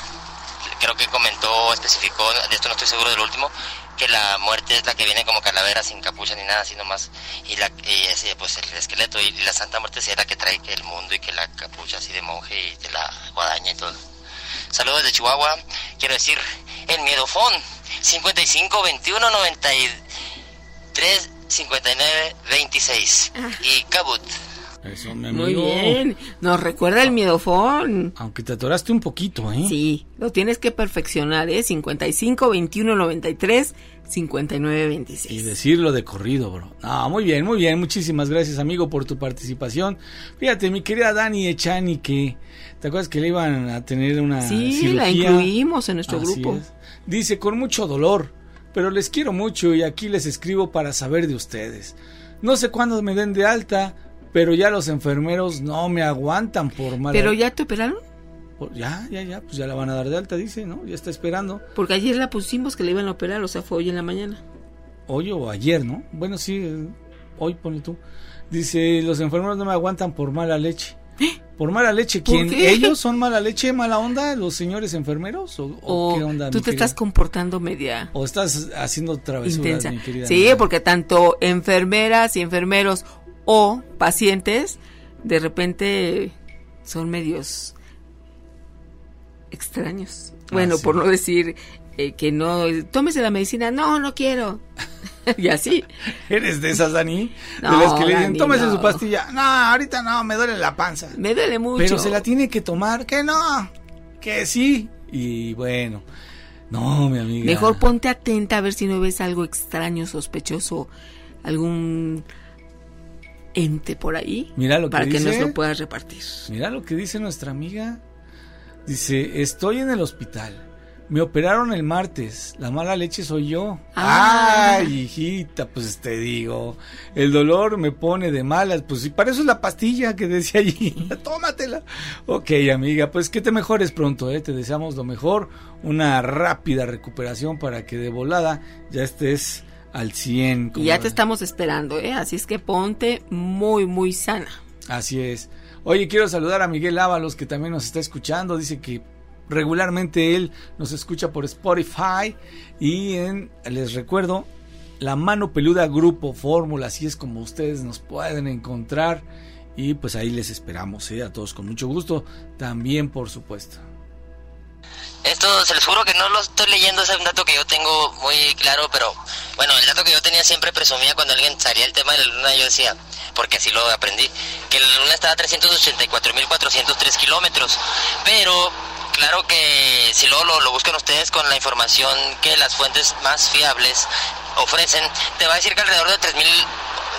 Creo que comentó, especificó, de esto no estoy seguro del último, que la muerte es la que viene como calavera, sin capucha ni nada, sino más, y la y ese, pues el esqueleto, y, y la Santa Muerte sí es la que trae que el mundo y que la capucha así de monje y de la guadaña y todo. Saludos de Chihuahua, quiero decir, el miedofón, cincuenta y cinco, veintiuno, noventa y tres, cincuenta y nueve, veintiséis, y Cabut. Eso, mi Muy amigo. bien, nos recuerda el miedofón. Aunque te atoraste un poquito, ¿eh? Sí, lo tienes que perfeccionar, ¿eh? cincuenta y cinco, veintiuno, noventa y tres, cincuenta y nueve, veintiséis. Y decirlo de corrido, bro. No, muy bien, muy bien. Muchísimas gracias, amigo, por tu participación. Fíjate, mi querida Dani Echani, que ¿te acuerdas que le iban a tener una sí, cirugía? La incluimos en nuestro Así grupo. es. Dice, con mucho dolor, pero les quiero mucho y aquí les escribo para saber de ustedes. No sé cuándo me den de alta, pero ya los enfermeros no me aguantan por mala... ¿Pero ya te operaron? Por- Ya, ya, ya, pues ya la van a dar de alta, dice, ¿no? Ya está esperando. Porque ayer la pusimos que le iban a operar, o sea, fue hoy en la mañana. Hoy o ayer, ¿no? Bueno, sí, eh, hoy ponle tú. Dice, los enfermeros no me aguantan por mala leche. ¿Por mala leche? ¿Por ¿Quién? qué? ¿Ellos son mala leche, mala onda, los señores enfermeros? ¿O, o O qué onda, tú mi te querida? estás comportando media ¿O estás haciendo travesuras, intensa. mi querida? Sí, amiga? porque tanto enfermeras y enfermeros o pacientes de repente son medios extraños. Bueno, Ah, sí. por no decir eh, que no, tómese la medicina, no, no quiero. Y así. ¿Eres de esas, Dani? No, de las que le dicen, Dani, tómese no. su pastilla. No, ahorita no, me duele la panza. Me duele mucho. Pero se la tiene que tomar, que no, que sí. Y bueno, no, mi amiga. Mejor ponte atenta a ver si no ves algo extraño, sospechoso, algún ente por ahí. Mira lo que para que dice. nos lo puedas repartir. Mira lo que dice nuestra amiga. Dice, estoy en el hospital. Me operaron el martes. La mala leche soy yo. Ah. Ay, hijita, pues te digo. El dolor me pone de malas. Pues si para eso es la pastilla que decía allí. Tómatela. Ok, amiga, pues que te mejores pronto, ¿eh? Te deseamos lo mejor. Una rápida recuperación para que de volada ya estés al cien. Y ya te estamos esperando, ¿eh? Así es que ponte muy, muy sana. Así es. Oye, quiero saludar a Miguel Ábalos, que también nos está escuchando. Dice que regularmente él nos escucha por Spotify. Y en, les recuerdo, La Mano Peluda Grupo Fórmula. Así es como ustedes nos pueden encontrar. Y pues ahí les esperamos, ¿eh? A todos con mucho gusto. También, por supuesto. Esto se les juro que no lo estoy leyendo, es un dato que yo tengo muy claro, pero bueno, el dato que yo tenía siempre presumía cuando alguien salía el tema de la luna, yo decía, porque así lo aprendí, que la luna estaba a trescientos ochenta y cuatro mil cuatrocientos tres kilómetros, pero claro que si luego lo, lo buscan ustedes con la información que las fuentes más fiables ofrecen, te va a decir que alrededor de tres mil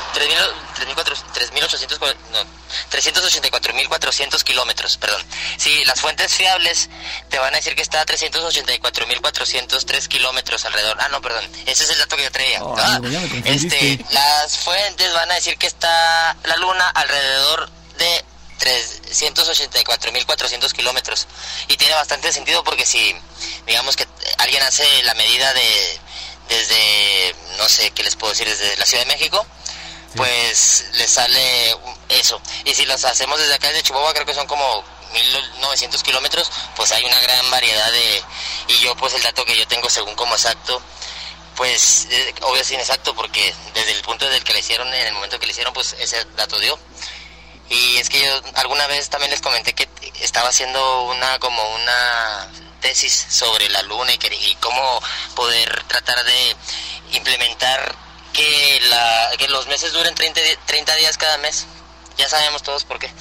tres mil ochocientos, no, trescientos ochenta y cuatro mil cuatrocientos kilómetros, perdón. Sí, las fuentes fiables te van a decir que está a trescientos ochenta y cuatro mil cuatrocientos tres kilómetros alrededor. Ah, no, perdón, ese es el dato que yo traía. Oh, ah, amigo, ya me este, las fuentes van a decir que está la Luna alrededor de trescientos ochenta y cuatro mil cuatrocientos kilómetros. Y tiene bastante sentido porque si, digamos que alguien hace la medida de, desde, no sé, ¿qué les puedo decir? Desde la Ciudad de México, sí, pues le sale eso. Y si los hacemos desde acá, desde Chihuahua, creo que son como mil novecientos kilómetros, pues hay una gran variedad de... Y yo, pues el dato que yo tengo según como exacto, pues eh, obvio es inexacto porque desde el punto del que le hicieron, en el momento que le hicieron, pues ese dato dio. Y es que yo alguna vez también les comenté que estaba haciendo una como una tesis sobre la Luna y, que, y cómo poder tratar de implementar que, la, que los meses duren treinta, treinta días cada mes. Ya sabemos todos por qué.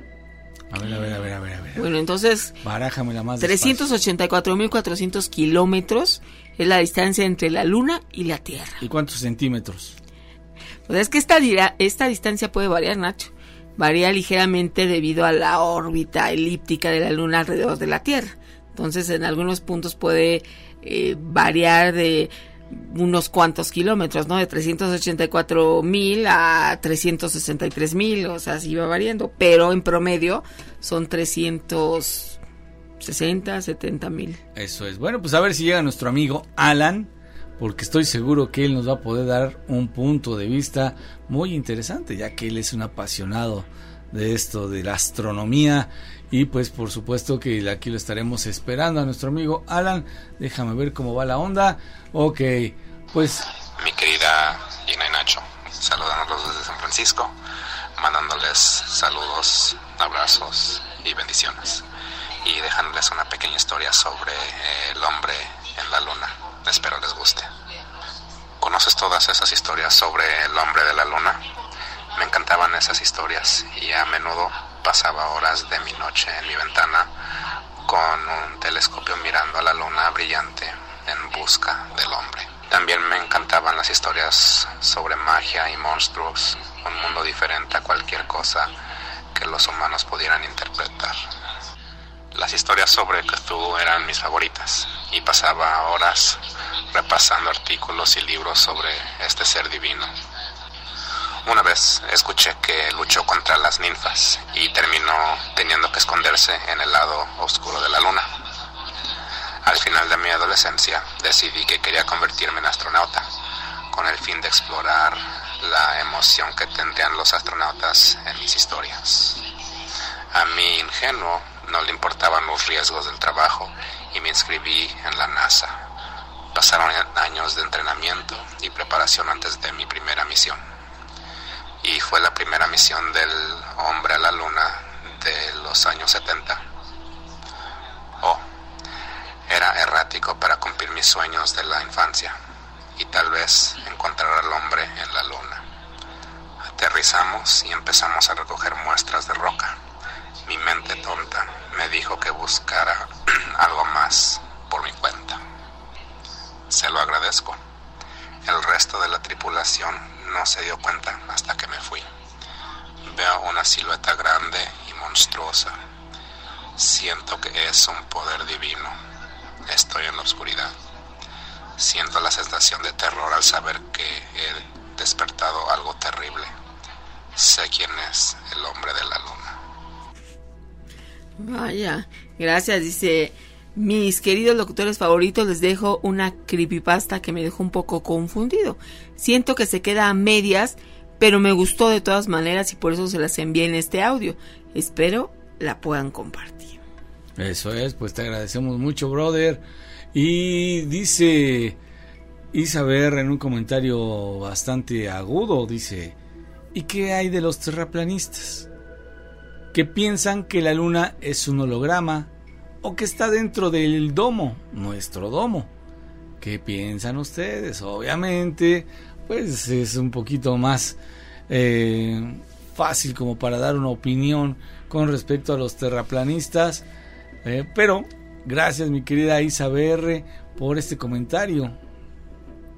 A ver, a ver, a ver, a ver. A ver. Bueno, entonces, barájamela más trescientos ochenta y cuatro mil cuatrocientos kilómetros es la distancia entre la Luna y la Tierra. ¿Y cuántos centímetros? Pues es que esta, esta distancia puede variar, Nacho. Varía ligeramente debido a la órbita elíptica de la Luna alrededor de la Tierra. Entonces, en algunos puntos puede eh, variar de unos cuantos kilómetros, ¿no? De trescientos ochenta y cuatro mil a trescientos sesenta y tres mil, o sea, sí va variando. Pero en promedio son trescientos sesenta, setenta mil. Eso es. Bueno, pues a ver si llega nuestro amigo Alan, porque estoy seguro que él nos va a poder dar un punto de vista muy interesante, ya que él es un apasionado de esto, de la astronomía, y pues por supuesto que aquí lo estaremos esperando a nuestro amigo Alan. Déjame ver cómo va la onda. Ok, pues... Mi querida Gina y Nacho, saludándolos desde San Francisco, mandándoles saludos, abrazos y bendiciones, y dejándoles una pequeña historia sobre el hombre en la luna. Espero les guste. ¿Conoces todas esas historias sobre el hombre de la luna? Me encantaban esas historias y a menudo pasaba horas de mi noche en mi ventana con un telescopio mirando a la luna brillante en busca del hombre. También me encantaban las historias sobre magia y monstruos, un mundo diferente a cualquier cosa que los humanos pudieran interpretar. Las historias sobre Cthulhu eran mis favoritas y pasaba horas repasando artículos y libros sobre este ser divino. Una vez escuché que luchó contra las ninfas y terminó teniendo que esconderse en el lado oscuro de la luna. Al final de mi adolescencia decidí que quería convertirme en astronauta, con el fin de explorar la emoción que tendrían los astronautas en mis historias. A mi ingenuo no le importaban los riesgos del trabajo y me inscribí en la NASA. Pasaron años de entrenamiento y preparación antes de mi primera misión. Y fue la primera misión del hombre a la luna de los años setenta. Oh, era errático para cumplir mis sueños de la infancia y tal vez encontrar al hombre en la luna. Aterrizamos y empezamos a recoger muestras de roca. Mi mente tonta me dijo que buscara algo más por mi cuenta. Se lo agradezco. El resto de la tripulación no se dio cuenta hasta que me fui. Veo una silueta grande y monstruosa. Siento que es un poder divino. Estoy en la oscuridad. Siento la sensación de terror al saber que he despertado algo terrible. Sé quién es el hombre de la luna. Vaya, gracias. Dice: mis queridos locutores favoritos, les dejo una creepypasta que me dejó un poco confundido. Siento que se queda a medias, pero me gustó de todas maneras y por eso se las envié en este audio. Espero la puedan compartir. Eso es, pues te agradecemos mucho, brother. Y dice Isabel en un comentario bastante agudo, dice: ¿y qué hay de los terraplanistas? Que piensan que la luna es un holograma o que está dentro del domo, nuestro domo. ¿Qué piensan ustedes? Obviamente, pues es un poquito más eh, fácil como para dar una opinión con respecto a los terraplanistas, eh, pero gracias mi querida Isabel por este comentario.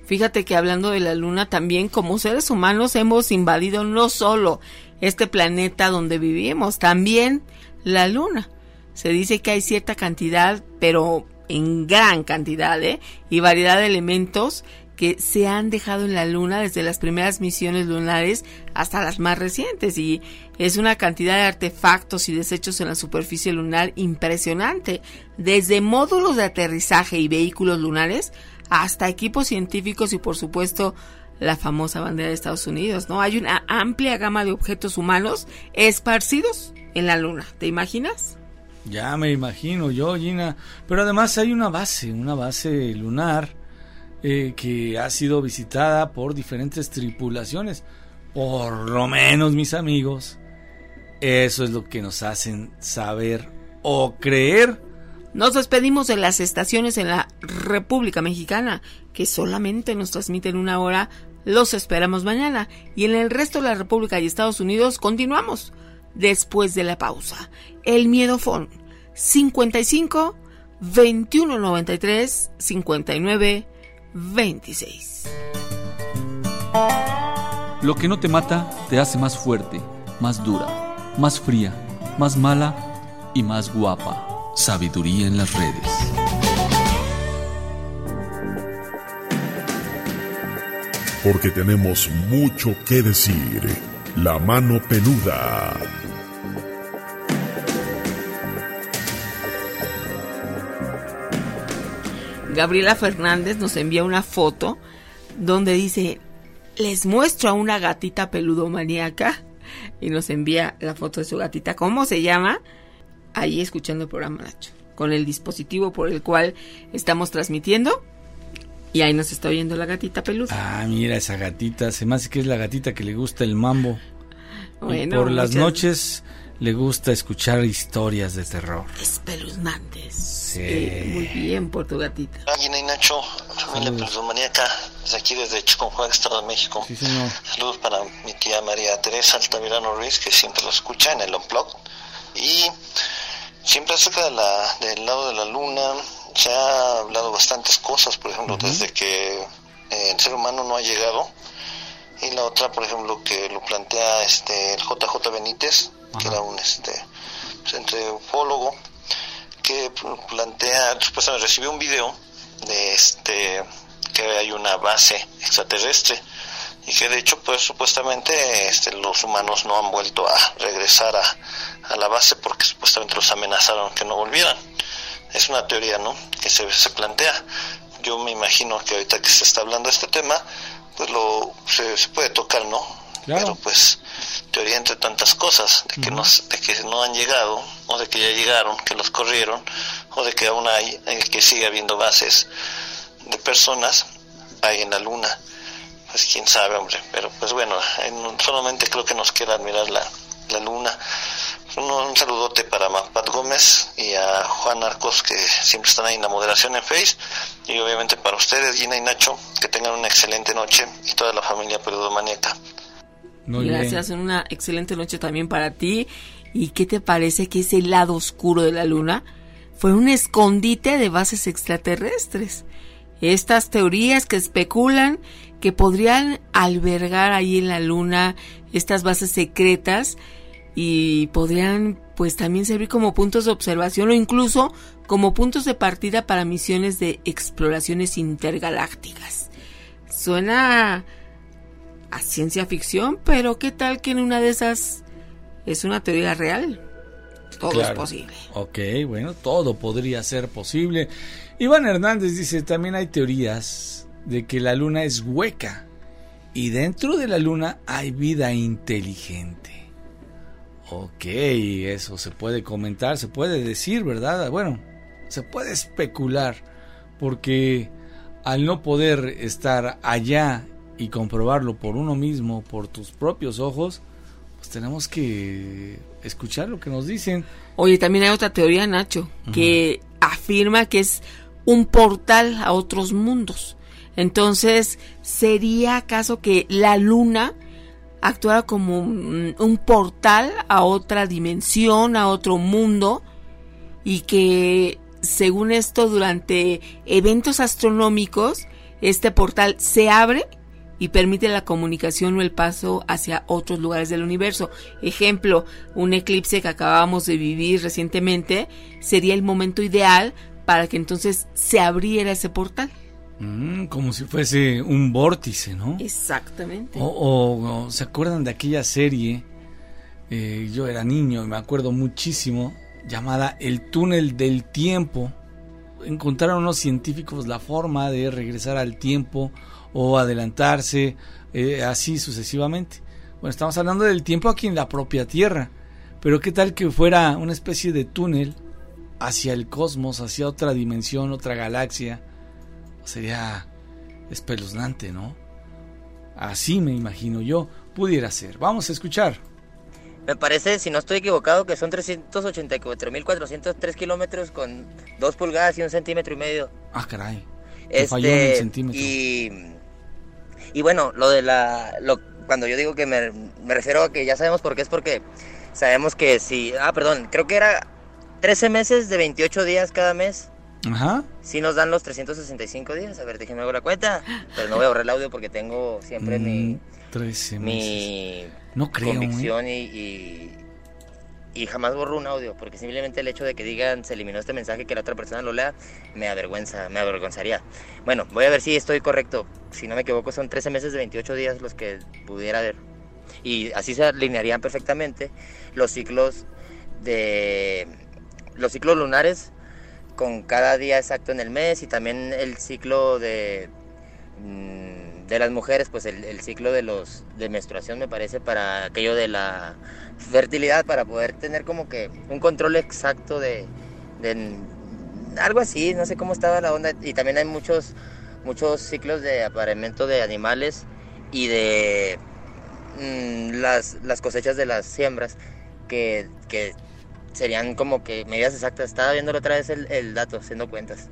Fíjate que hablando de la luna, también como seres humanos hemos invadido no solo este planeta donde vivimos, también la luna. Se dice que hay cierta cantidad, pero en gran cantidad, ¿eh? y variedad de elementos que se han dejado en la luna desde las primeras misiones lunares hasta las más recientes, y es una cantidad de artefactos y desechos en la superficie lunar impresionante, desde módulos de aterrizaje y vehículos lunares hasta equipos científicos y por supuesto la famosa bandera de Estados Unidos, ¿no? Hay una amplia gama de objetos humanos esparcidos en la luna, ¿te imaginas? Ya me imagino yo, Gina, pero además hay una base, una base lunar eh, que ha sido visitada por diferentes tripulaciones, por lo menos mis amigos, eso es lo que nos hacen saber o creer. Nos despedimos de las estaciones en la República Mexicana, que solamente nos transmiten una hora. Los esperamos mañana, y en el resto de la República y Estados Unidos continuamos después de la pausa. El Miedofón cincuenta y cinco, veintiuno noventa y tres, cincuenta y nueve, veintiséis. Lo que no te mata te hace más fuerte, más dura, más fría, más mala y más guapa. Sabiduría en las redes. Porque tenemos mucho que decir. La mano peluda. Gabriela Fernández nos envía una foto donde dice: les muestro a una gatita peludomaníaca, y nos envía la foto de su gatita. ¿Cómo se llama? Ahí escuchando el programa, Nacho, con el dispositivo por el cual estamos transmitiendo, y ahí nos está oyendo la gatita peluda. Ah, mira esa gatita, se me hace que es la gatita que le gusta el mambo. Bueno, y por las muchas... noches le gusta escuchar historias de terror espeluznantes. Sí. Eh, muy bien por tu gatita. Hola, Gina y Nacho, familia peludomaníaca, desde aquí desde Chiconjuac, Estado de México. Sí, señor. Saludos para mi tía María Teresa Altamirano Ruiz, que siempre lo escucha en el Unplugged. Y siempre acerca de la, del lado de la luna se ha hablado bastantes cosas, por ejemplo, uh-huh. desde que eh, el ser humano no ha llegado, y la otra, por ejemplo, que lo plantea este el J J Benítez, uh-huh. que era un este antropólogo, que plantea, supuestamente recibió un video de este que hay una base extraterrestre, y que de hecho pues supuestamente este, los humanos no han vuelto a regresar a, a la base porque supuestamente los amenazaron que no volvieran. Es una teoría, ¿no?, que se, se plantea. Yo me imagino que ahorita que se está hablando de este tema, pues lo se, se puede tocar, ¿no? Claro. Pero pues teoría entre tantas cosas, de que, uh-huh. no, de que no han llegado, o de que ya llegaron, que los corrieron, o de que aún hay, que sigue habiendo bases de personas ahí en la luna. Pues quién sabe, hombre, pero pues bueno, en, solamente creo que nos queda admirar la, la luna. Un, un saludote para Pat Gómez y a Juan Arcos, que siempre están ahí en la moderación en Face, y obviamente para ustedes, Gina y Nacho, que tengan una excelente noche, y toda la familia peludomaníaca. Muy Gracias, bien. Una excelente noche también para ti. ¿Y qué te parece que ese lado oscuro de la luna fue un escondite de bases extraterrestres? Estas teorías que especulan que podrían albergar ahí en la luna estas bases secretas, y podrían pues también servir como puntos de observación o incluso como puntos de partida para misiones de exploraciones intergalácticas. Suena a ciencia ficción, pero ¿qué tal que en una de esas es una teoría real? Todo claro. es posible. Ok, bueno, todo podría ser posible. Iván Hernández dice, también hay teorías de que la luna es hueca y dentro de la luna hay vida inteligente. Ok, eso se puede comentar, se puede decir, ¿verdad? Bueno, se puede especular, porque al no poder estar allá y comprobarlo por uno mismo, por tus propios ojos, pues tenemos que escuchar lo que nos dicen. Oye, también hay otra teoría, Nacho, uh-huh. que afirma que es un portal a otros mundos. Entonces, ¿sería acaso que la luna actuara como un, un portal a otra dimensión, a otro mundo, y que según esto durante eventos astronómicos este portal se abre y permite la comunicación o el paso hacia otros lugares del universo. Ejemplo, un eclipse que acabamos de vivir recientemente sería el momento ideal para que entonces se abriera ese portal. Mm, como si fuese un vórtice, ¿no? Exactamente. O, o, o ¿se acuerdan de aquella serie? Eh, yo era niño y me acuerdo muchísimo, llamada El Túnel del Tiempo. Encontraron unos científicos la forma de regresar al tiempo o adelantarse, eh, así sucesivamente. Bueno, estamos hablando del tiempo aquí en la propia Tierra, pero qué tal que fuera una especie de túnel hacia el cosmos, hacia otra dimensión, otra galaxia. Sería espeluznante, ¿no? Así me imagino yo, pudiera ser. Vamos a escuchar. Me parece, si no estoy equivocado, que son trescientos ochenta y cuatro mil cuatrocientos tres kilómetros con dos pulgadas y un centímetro y medio. Ah, caray. Este, falló en el centímetro. Y, y bueno, lo de la... Lo, cuando yo digo que me, me refiero a que ya sabemos por qué, es porque sabemos que si... Ah, perdón, creo que era trece meses de veintiocho días cada mes. Ajá. Sí nos dan los trescientos sesenta y cinco días. A ver, déjenme hago la cuenta. Pero no voy a borrar el audio porque tengo siempre mm, mi... trece mi no creo, convicción ¿eh? y, y, y jamás borro un audio porque simplemente el hecho de que digan se eliminó este mensaje, que la otra persona lo lea, me avergüenza, me avergonzaría. Bueno, voy a ver si estoy correcto. Si no me equivoco, son trece meses de veintiocho días los que pudiera haber. Y así se alinearían perfectamente los ciclos de los ciclos lunares con cada día exacto en el mes, y también el ciclo de de las mujeres, pues el, el ciclo de los de menstruación, me parece, para aquello de la fertilidad, para poder tener como que un control exacto de, de algo así, no sé cómo estaba la onda. Y también hay muchos muchos ciclos de apareamiento de animales y de mmm, las, las cosechas de las siembras que, que serían como que medidas exactas. Estaba viéndolo otra vez el, el dato, haciendo cuentas.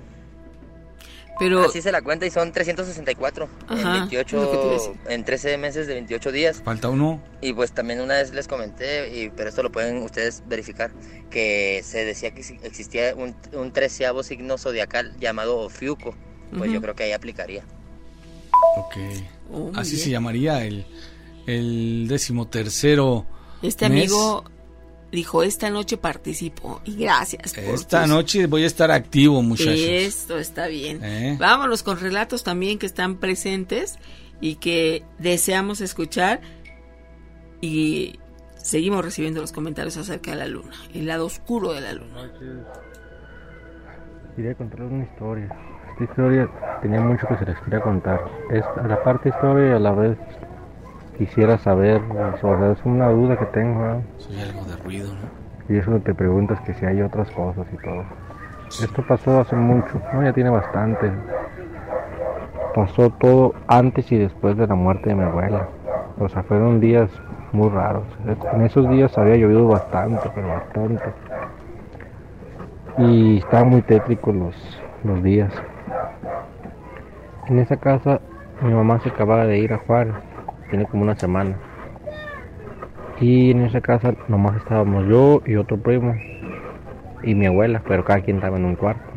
Pero... así se la cuenta y son trescientos sesenta y cuatro. Ajá, en veintiocho, en trece meses de veintiocho días. Falta uno. Y pues también una vez les comenté, y, pero esto lo pueden ustedes verificar, que se decía que existía un, un treceavo signo zodiacal llamado Ofiuco. Pues uh-huh. Yo creo que ahí aplicaría. Ok. Oh, así bien. Se llamaría el, el decimotercero Este mes. Amigo dijo, esta noche participo y gracias. Por esta tus... noche voy a estar activo, muchachos. Esto está bien. ¿Eh? Vámonos con relatos también que están presentes y que deseamos escuchar, y seguimos recibiendo los comentarios acerca de la luna, el lado oscuro de la luna. Quería contarles una historia. Esta historia tenía mucho que se les quería contar. Es a la parte historia y a la vez quisiera saber, o sea, es una duda que tengo, ¿no? Soy algo de ruido, ¿no? Y eso te preguntas que si hay otras cosas y todo. Sí. Esto pasó hace mucho, no, ya tiene bastante. Pasó todo antes y después de la muerte de mi abuela. O sea, fueron días muy raros. En esos días había llovido bastante, pero bastante. Y estaban muy tétricos los, los días. En esa casa mi mamá se acababa de ir a Juárez. Tiene como una semana. Y en esa casa nomás estábamos yo y otro primo y mi abuela, pero cada quien estaba en un cuarto.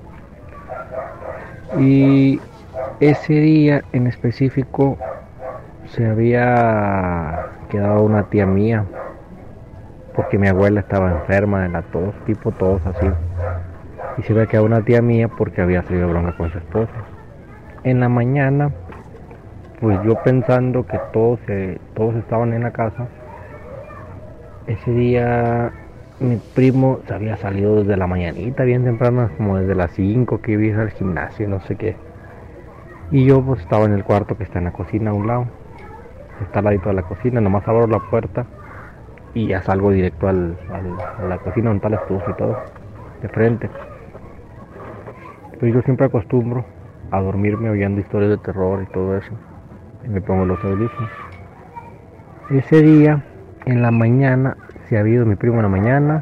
Y ese día en específico se había quedado una tía mía, porque mi abuela estaba enferma de la tos, tipo tos así. Y se había quedado una tía mía porque había salido bronca con su esposa. En la mañana, pues yo pensando que todos, eh, todos estaban en la casa, ese día mi primo se había salido desde la mañanita, bien temprano, como desde las cinco, que iba a ir al gimnasio, no sé qué. Y yo pues estaba en el cuarto que está en la cocina a un lado, está al ladito de la cocina, nomás abro la puerta y ya salgo directo al, al, a la cocina donde está la estufa y todo, de frente. Pues yo siempre acostumbro a dormirme oyendo historias de terror y todo eso. Y me pongo los audífonos. Ese día, en la mañana, se había ido mi primo en la mañana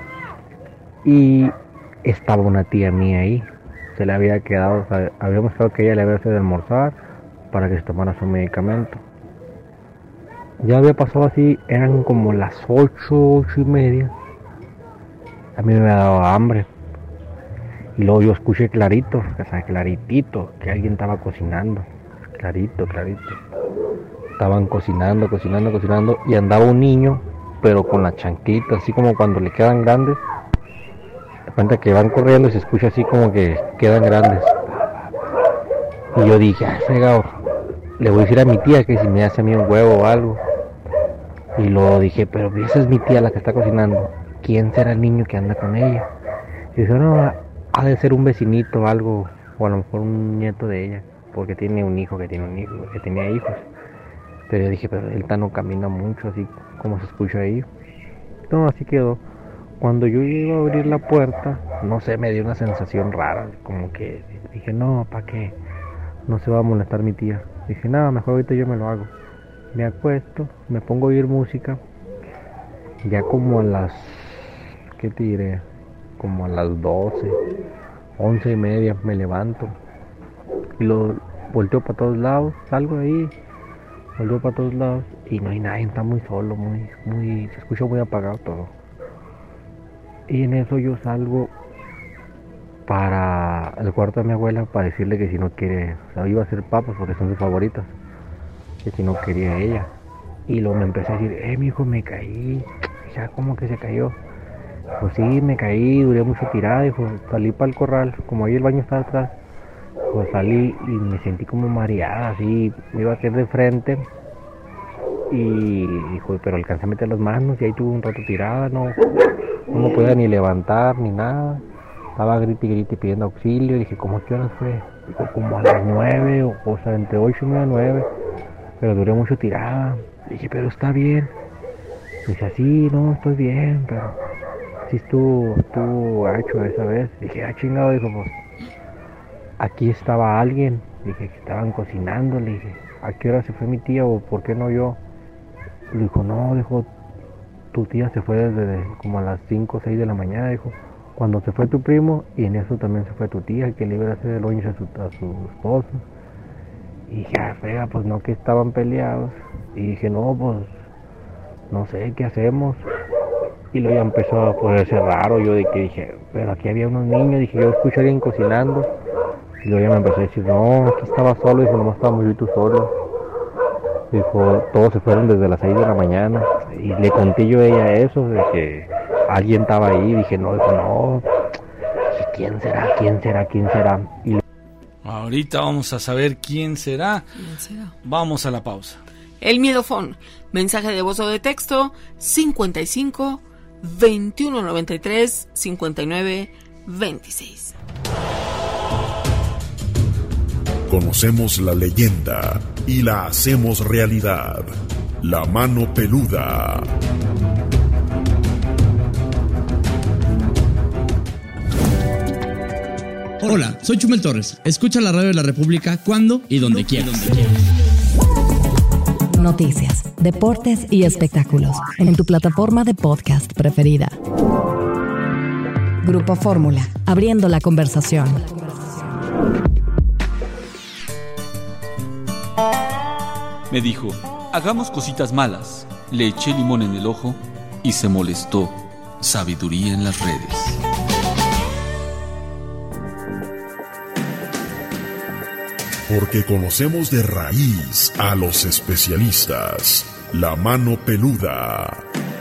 y estaba una tía mía ahí. Se le había quedado, o sea, habíamos quedado que ella le había hecho de almorzar para que se tomara su medicamento. Ya había pasado así, eran como las ocho, ocho y media. A mí me había dado hambre. Y luego yo escuché clarito, o sea, claritito, que alguien estaba cocinando. Clarito, clarito. Estaban cocinando, cocinando, cocinando. Y andaba un niño, pero con la chanclita, así como cuando le quedan grandes. De cuenta que van corriendo y se escucha así como que quedan grandes. Y yo dije, ah, fregado, le voy a decir a mi tía que si me hace a mí un huevo o algo. Y luego dije, pero esa es mi tía la que está cocinando. ¿Quién será el niño que anda con ella? Y dice, no, ha de ser un vecinito o algo, o a lo mejor un nieto de ella, porque tiene un hijo que tiene un hijo, que tenía hijos. Pero yo dije, pero él no camina mucho, así como se escucha ahí. No, así quedó. Cuando yo iba a abrir la puerta, no sé, me dio una sensación rara, como que dije, no, ¿para qué? No se va a molestar mi tía. Dije, nada, mejor ahorita yo me lo hago. Me acuesto, me pongo a oír música, ya como a las, ¿qué te diré? Como a las doce, once y media me levanto y lo volteo para todos lados, salgo de ahí, volteo para todos lados y no hay nadie, está muy solo, muy, muy, se escucha muy apagado todo. Y en eso yo salgo para el cuarto de mi abuela para decirle que si no quiere, o sea, iba a hacer papas porque son sus favoritas, que si no quería ella. Y luego me empecé a decir, eh, mi hijo, me caí, ya como que se cayó. Pues sí, me caí, duré mucho tirada, dijo, salí para el corral, como ahí el baño está atrás, pues salí y me sentí como mareada, así, me iba a caer de frente. Y dijo, pero alcancé a meter las manos y ahí tuve un rato tirada, no, no me podía ni levantar ni nada. Estaba grite y grite pidiendo auxilio. Dije, ¿cómo qué horas fue? Dijo, como a las nueve, o, o sea, entre ocho y nueve, pero duré mucho tirada. Dije, pero está bien. Dice, así, no, estoy bien, pero sí estuvo, estuvo gacho esa vez. Dije, ah, chingado, dijo, pues, aquí estaba alguien. Dije, que estaban cocinando. Le dije, ¿a qué hora se fue mi tía o por qué no yo? Le dijo, no, dijo, tu tía se fue desde como a las cinco o seis de la mañana, dijo, cuando se fue tu primo, y en eso también se fue tu tía, que le iba a hacer el lunch a su, a su esposo. Y dije, ah, frega, pues no, que estaban peleados. Y dije, no, pues, no sé, ¿qué hacemos? Y luego ya empezó a ponerse raro, yo de que dije, pero aquí había unos niños, dije, yo escucho a alguien cocinando. Y luego ya me empezó a decir, no, aquí estaba solo, dijo, nomás estábamos yo y tú solo. Dijo, todos se fueron desde las seis de la mañana. Y le conté yo a ella eso, de que alguien estaba ahí. Dije, no, dijo, no, ¿quién será? ¿Quién será? ¿Quién será? Y ahorita vamos a saber quién será. ¿Quién será? Vamos a la pausa. El miedofón, mensaje de voz o de texto, cincuenta y cinco, veintiuno noventa y tres, cincuenta y nueve, veintiséis. Conocemos la leyenda y la hacemos realidad. La mano peluda. Hola, soy Chumel Torres. Escucha la radio de la República cuando y donde quieras. Noticias, deportes y espectáculos en tu plataforma de podcast preferida. Grupo Fórmula, abriendo la conversación. Me dijo, hagamos cositas malas. Le eché limón en el ojo y se molestó. Sabiduría en las redes. Porque conocemos de raíz a los especialistas. La mano peluda.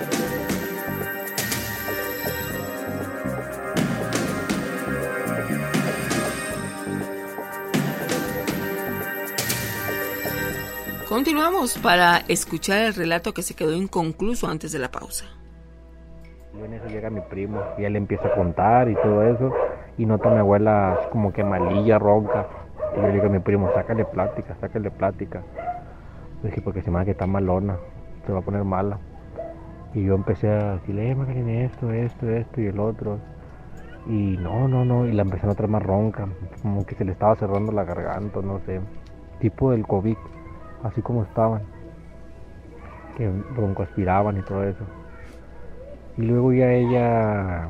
Continuamos para escuchar el relato que se quedó inconcluso antes de la pausa. Y en eso llega mi primo y él empieza a contar y todo eso. Y nota a mi abuela así como que malilla, ronca. Y yo le digo a mi primo, sácale plática, sácale plática. Le dije, porque se me va a quitar malona, se va a poner mala. Y yo empecé a decirle, eh, Macarena, esto, esto, esto y el otro. Y no, no, no, y la empecé a notar más ronca, como que se le estaba cerrando la garganta, no sé. Tipo del COVID, así como estaban. Que broncoaspiraban y todo eso. Y luego ya ella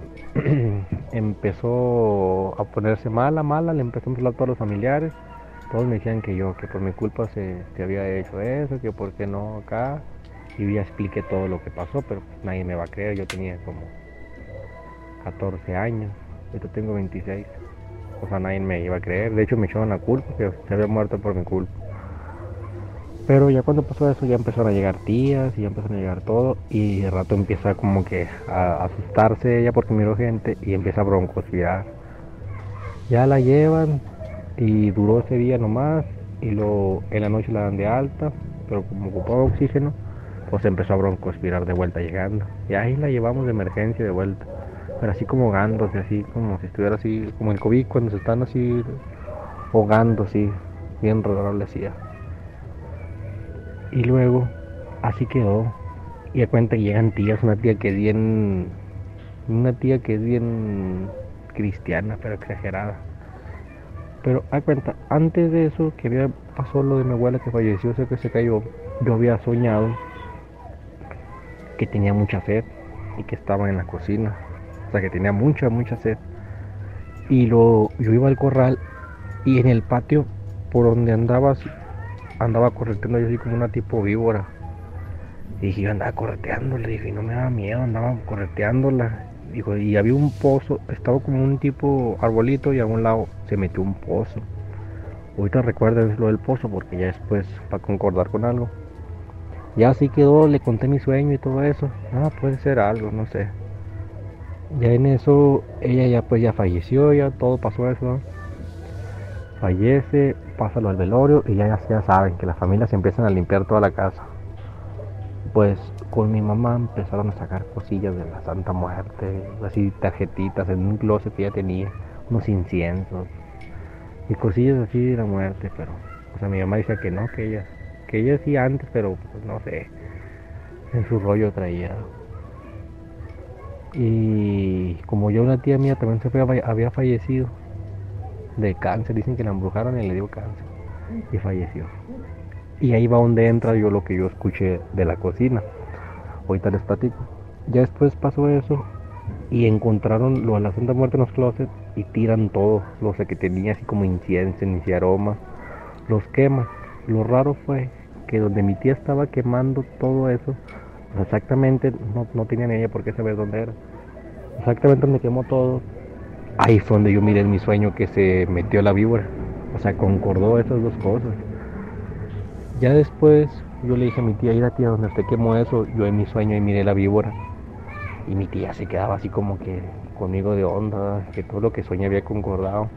empezó a ponerse mala, mala, le empezó a hablar a todos los familiares. Todos me decían que yo, que por mi culpa se, se había hecho eso, que por qué no acá. Y ya expliqué todo lo que pasó, pero nadie me va a creer. Yo tenía como catorce años, ahorita tengo veintiséis. o sea, nadie me iba a creer. De hecho, me echaban la culpa, que se había muerto por mi culpa. Pero ya cuando pasó eso, ya empezaron a llegar tías, y ya empezaron a llegar todo, y de rato empieza como que a asustarse ella porque miró gente, y empieza a broncospirar. Ya la llevan, y duró ese día nomás, y luego en la noche la dan de alta, pero como ocupaba oxígeno, pues empezó a broncospirar de vuelta llegando. Y ahí la llevamos de emergencia de vuelta, pero así como ahogándose, así como si estuviera así, como el COVID cuando se están así ahogando, así, bien raro le hacía. Y luego, así quedó. Y a cuenta que llegan tías, una tía que es bien, una tía que es bien cristiana, pero exagerada. Pero a cuenta, antes de eso, que había pasó lo de mi abuela que falleció, o sea que se cayó, yo había soñado que tenía mucha sed y que estaba en la cocina, o sea que tenía mucha, mucha sed. Y lo, yo iba al corral y en el patio por donde andaba, andaba correteando yo así como una tipo víbora. Y dije, yo andaba correteándola, dije, y no me daba miedo, andaba correteándola. Dijo, y había un pozo, estaba como un tipo arbolito y a un lado se metió un pozo. Ahorita recuerden lo del pozo porque ya después, para concordar con algo. Ya así quedó, le conté mi sueño y todo eso. Ah, puede ser algo, no sé. Ya en eso, ella ya pues ya falleció, ya todo pasó eso, ¿no? Fallece, pásalo al velorio y ya, ya saben que las familias empiezan a limpiar toda la casa. Pues con mi mamá empezaron a sacar cosillas de la Santa Muerte, así tarjetitas en un closet que ella tenía, unos inciensos y cosillas así de la muerte, pero o sea mi mamá decía que no, que ella, que ella sí antes, pero pues, no sé, en su rollo traía. Y como ya una tía mía también se fue, había fallecido de cáncer, dicen que la embrujaron y le dio cáncer y falleció. Y ahí va donde entra yo lo que yo escuché de la cocina. Ahorita les platico. Ya después pasó eso y encontraron lo de la Santa Muerte en los closets y tiran todo, lo que tenía así como incienso, ni aroma, los queman. Lo raro fue que donde mi tía estaba quemando todo eso, pues exactamente, no, no tenía ni ella por qué saber dónde era. Exactamente donde quemó todo, ahí fue donde yo miré en mi sueño que se metió la víbora. O sea, concordó esas dos cosas. Ya después yo le dije a mi tía, mira tía, donde usted quemó eso, yo en mi sueño y miré la víbora. Y mi tía se quedaba así como que conmigo de onda, que todo lo que soñé había concordado.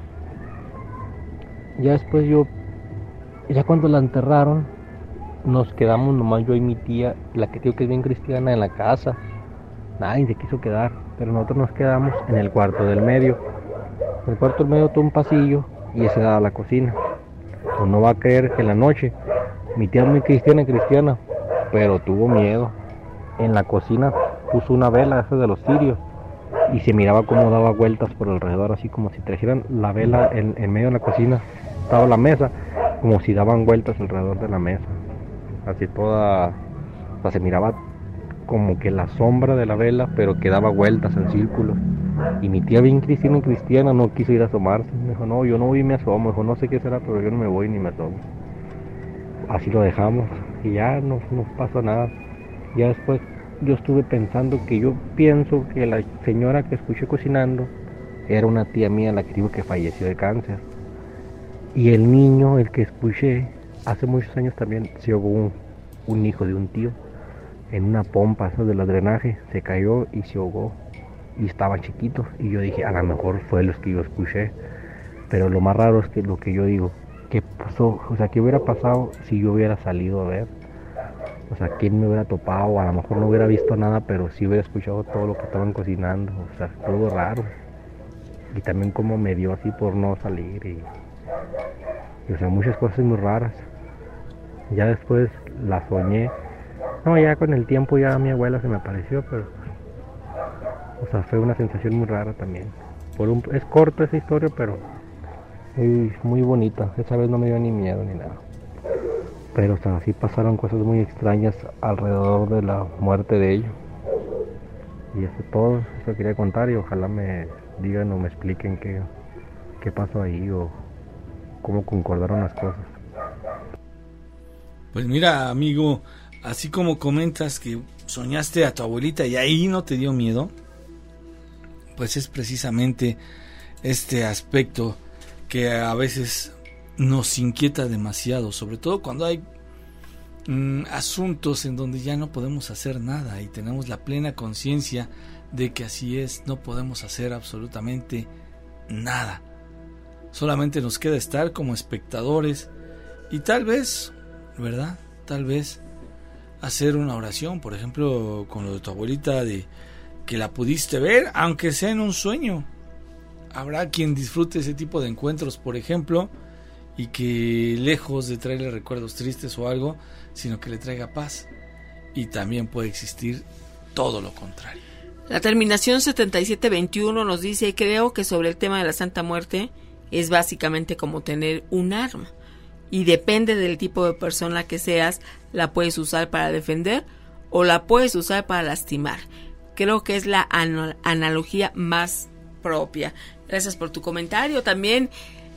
Ya después yo, ya cuando la enterraron, nos quedamos nomás yo y mi tía, la que digo que es bien cristiana, en la casa. Nadie se quiso quedar, pero nosotros nos quedamos en el cuarto del medio. En el cuarto del medio todo un pasillo y ese daba la cocina. Pues no va a creer que en la noche, mi tía es muy cristiana, cristiana, pero tuvo miedo. En la cocina puso una vela, esa de los cirios, y se miraba cómo daba vueltas por alrededor, así como si trajeran la vela en, en medio de la cocina. Estaba la mesa, como si daban vueltas alrededor de la mesa. Así toda, o sea, se miraba como que la sombra de la vela, pero que daba vueltas en círculos. Y mi tía bien cristiana y cristiana no quiso ir a asomarse. Me dijo, no, yo no voy y me asomo. Me dijo, no sé qué será, pero yo no me voy ni me asomo. Así lo dejamos y ya no nos pasó nada. Ya después yo estuve pensando que yo pienso que la señora que escuché cocinando era una tía mía, la que digo que falleció de cáncer. Y el niño, el que escuché, hace muchos años también se ahogó un, un hijo de un tío en una pompa, eso de la drenaje, se cayó y se ahogó. Y estaban chiquitos y yo dije, a lo mejor fue los que yo escuché, pero lo más raro es que lo que yo digo, ¿qué pasó? O sea, ¿qué hubiera pasado si yo hubiera salido a ver? O sea, ¿quién me hubiera topado? A lo mejor no hubiera visto nada, pero sí hubiera escuchado todo lo que estaban cocinando. O sea, todo raro. Y también como me dio así por no salir y, y o sea, muchas cosas muy raras. Ya después la soñé. No, ya con el tiempo ya mi abuela se me apareció, pero o sea, fue una sensación muy rara también. Por un, es corta esa historia, pero es muy bonita. Esa vez no me dio ni miedo ni nada. Pero o sea, sí pasaron cosas muy extrañas alrededor de la muerte de ellos. Y eso es todo, eso quería contar y ojalá me digan o me expliquen qué, qué pasó ahí o cómo concordaron las cosas. Pues mira, amigo, así como comentas que soñaste a tu abuelita y ahí no te dio miedo, pues es precisamente este aspecto que a veces nos inquieta demasiado, sobre todo cuando hay mm, asuntos en donde ya no podemos hacer nada y tenemos la plena conciencia de que así es, no podemos hacer absolutamente nada. Solamente nos queda estar como espectadores y tal vez, ¿verdad? Tal vez hacer una oración, por ejemplo, con lo de tu abuelita, de que la pudiste ver, aunque sea en un sueño. Habrá quien disfrute ese tipo de encuentros, por ejemplo, y que lejos de traerle recuerdos tristes o algo, sino que le traiga paz. Y también puede existir todo lo contrario. La terminación setenta y siete veintiuno nos dice: creo que sobre el tema de la Santa Muerte es básicamente como tener un arma, y depende del tipo de persona que seas, la puedes usar para defender o la puedes usar para lastimar. Creo que es la an- analogía más propia. Gracias por tu comentario. También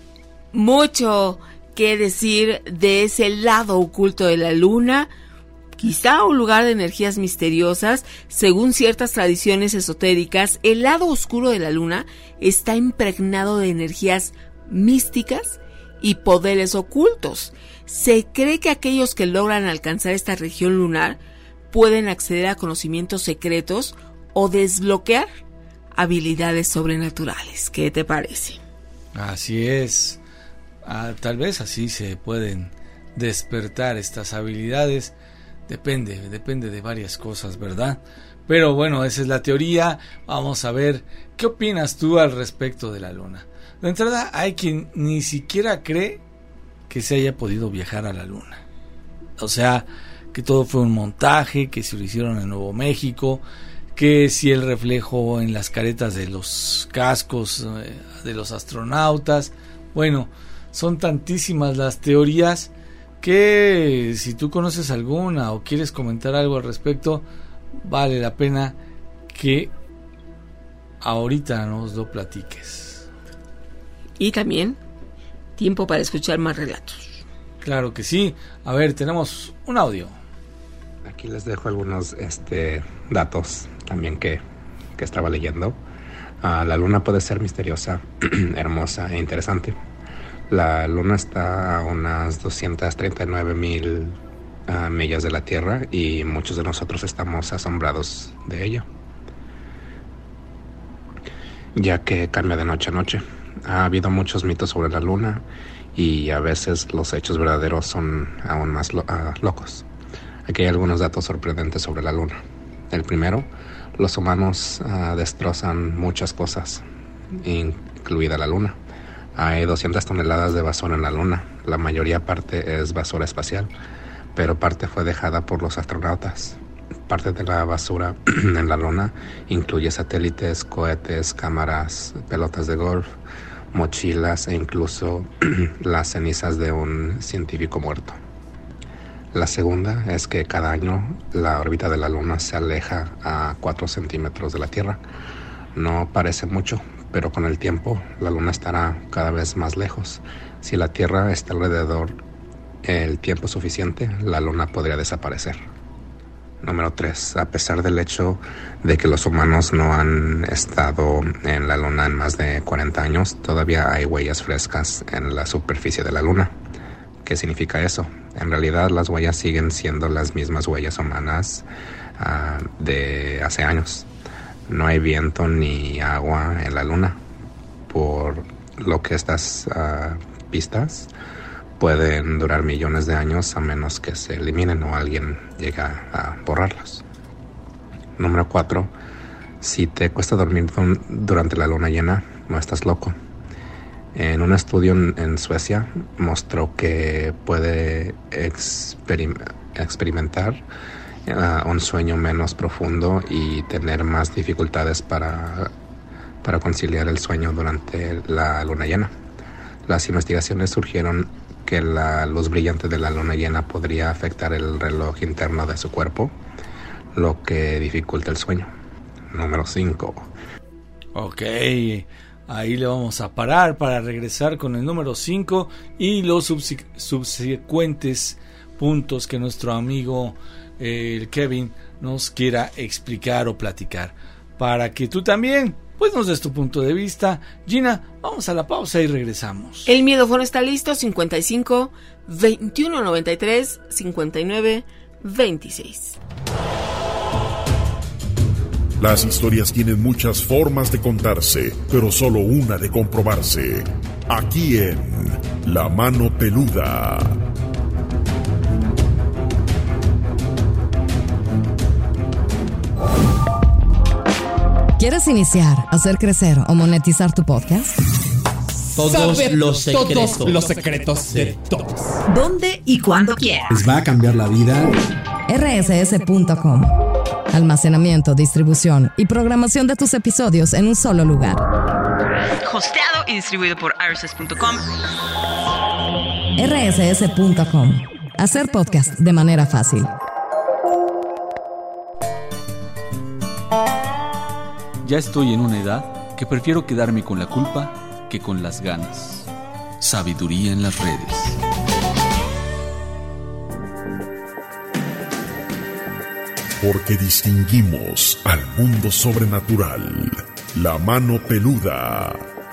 mucho que decir de ese lado oculto de la luna, quizá un lugar de energías misteriosas. Según ciertas tradiciones esotéricas, el lado oscuro de la luna está impregnado de energías místicas y poderes ocultos. Se cree que aquellos que logran alcanzar esta región lunar pueden acceder a conocimientos secretos o desbloquear habilidades sobrenaturales. ¿Qué te parece? Así es. Ah, tal vez así se pueden despertar estas habilidades. Depende, depende de varias cosas, ¿verdad? Pero bueno, esa es la teoría. Vamos a ver, ¿qué opinas tú al respecto de la luna? De entrada, hay quien ni siquiera cree que se haya podido viajar a la luna. O sea, que todo fue un montaje, que se lo hicieron en Nuevo México, que si el reflejo en las caretas de los cascos eh, de los astronautas. Bueno, son tantísimas las teorías que si tú conoces alguna o quieres comentar algo al respecto, vale la pena que ahorita nos lo platiques. Y también tiempo para escuchar más relatos. Claro que sí. A ver, tenemos un audio. Aquí les dejo algunos este, datos también que, que estaba leyendo. Uh, la luna puede ser misteriosa, hermosa e interesante. La luna está a unas doscientas treinta y nueve mil uh, millas de la Tierra y muchos de nosotros estamos asombrados de ella, ya que cambia de noche a noche. Ha habido muchos mitos sobre la luna y a veces los hechos verdaderos son aún más lo- uh, locos. Aquí hay algunos datos sorprendentes sobre la luna. El primero, los humanos uh, destrozan muchas cosas, incluida la luna. Hay doscientas toneladas de basura en la luna. La mayoría parte es basura espacial, pero parte fue dejada por los astronautas. Parte de la basura en la luna incluye satélites, cohetes, cámaras, pelotas de golf, mochilas e incluso las cenizas de un científico muerto. La segunda es que cada año la órbita de la luna se aleja a cuatro centímetros de la Tierra. No parece mucho, pero con el tiempo la luna estará cada vez más lejos. Si la Tierra está alrededor el tiempo suficiente, la luna podría desaparecer. Número tres. A pesar del hecho de que los humanos no han estado en la luna en más de cuarenta años, todavía hay huellas frescas en la superficie de la luna. ¿Qué significa eso? En realidad las huellas siguen siendo las mismas huellas humanas uh, de hace años. No hay viento ni agua en la luna, por lo que estas uh, pistas pueden durar millones de años a menos que se eliminen o alguien llegue a borrarlas. Número cuatro. Si te cuesta dormir durante la luna llena, no estás loco. En un estudio en, en Suecia mostró que puede experim- experimentar uh, un sueño menos profundo y tener más dificultades para, para conciliar el sueño durante la luna llena. Las investigaciones surgieron que la luz brillante de la luna llena podría afectar el reloj interno de su cuerpo, lo que dificulta el sueño. Número cinco. Ok, ahí le vamos a parar para regresar con el número cinco y los subse- subsecuentes puntos que nuestro amigo eh, el Kevin nos quiera explicar o platicar, para que tú también pues nos des tu punto de vista. Gina, vamos a la pausa y regresamos. El miedofono está listo, cincuenta y cinco, veintiuno noventa y tres, cincuenta y nueve, veintiséis. Las historias tienen muchas formas de contarse, pero solo una de comprobarse. Aquí en La Mano Peluda. ¿Quieres iniciar, hacer crecer o monetizar tu podcast? Todos Saber los secretos. Todos los secretos de todos. ¿Dónde y cuándo quieras? Les va a cambiar la vida. R S S punto com. Almacenamiento, distribución y programación de tus episodios en un solo lugar. Hosteado y distribuido por R S S punto com. R S S punto com. Hacer podcast de manera fácil. Ya estoy en una edad que prefiero quedarme con la culpa que con las ganas. Sabiduría en las redes. Porque distinguimos al mundo sobrenatural. La Mano Peluda.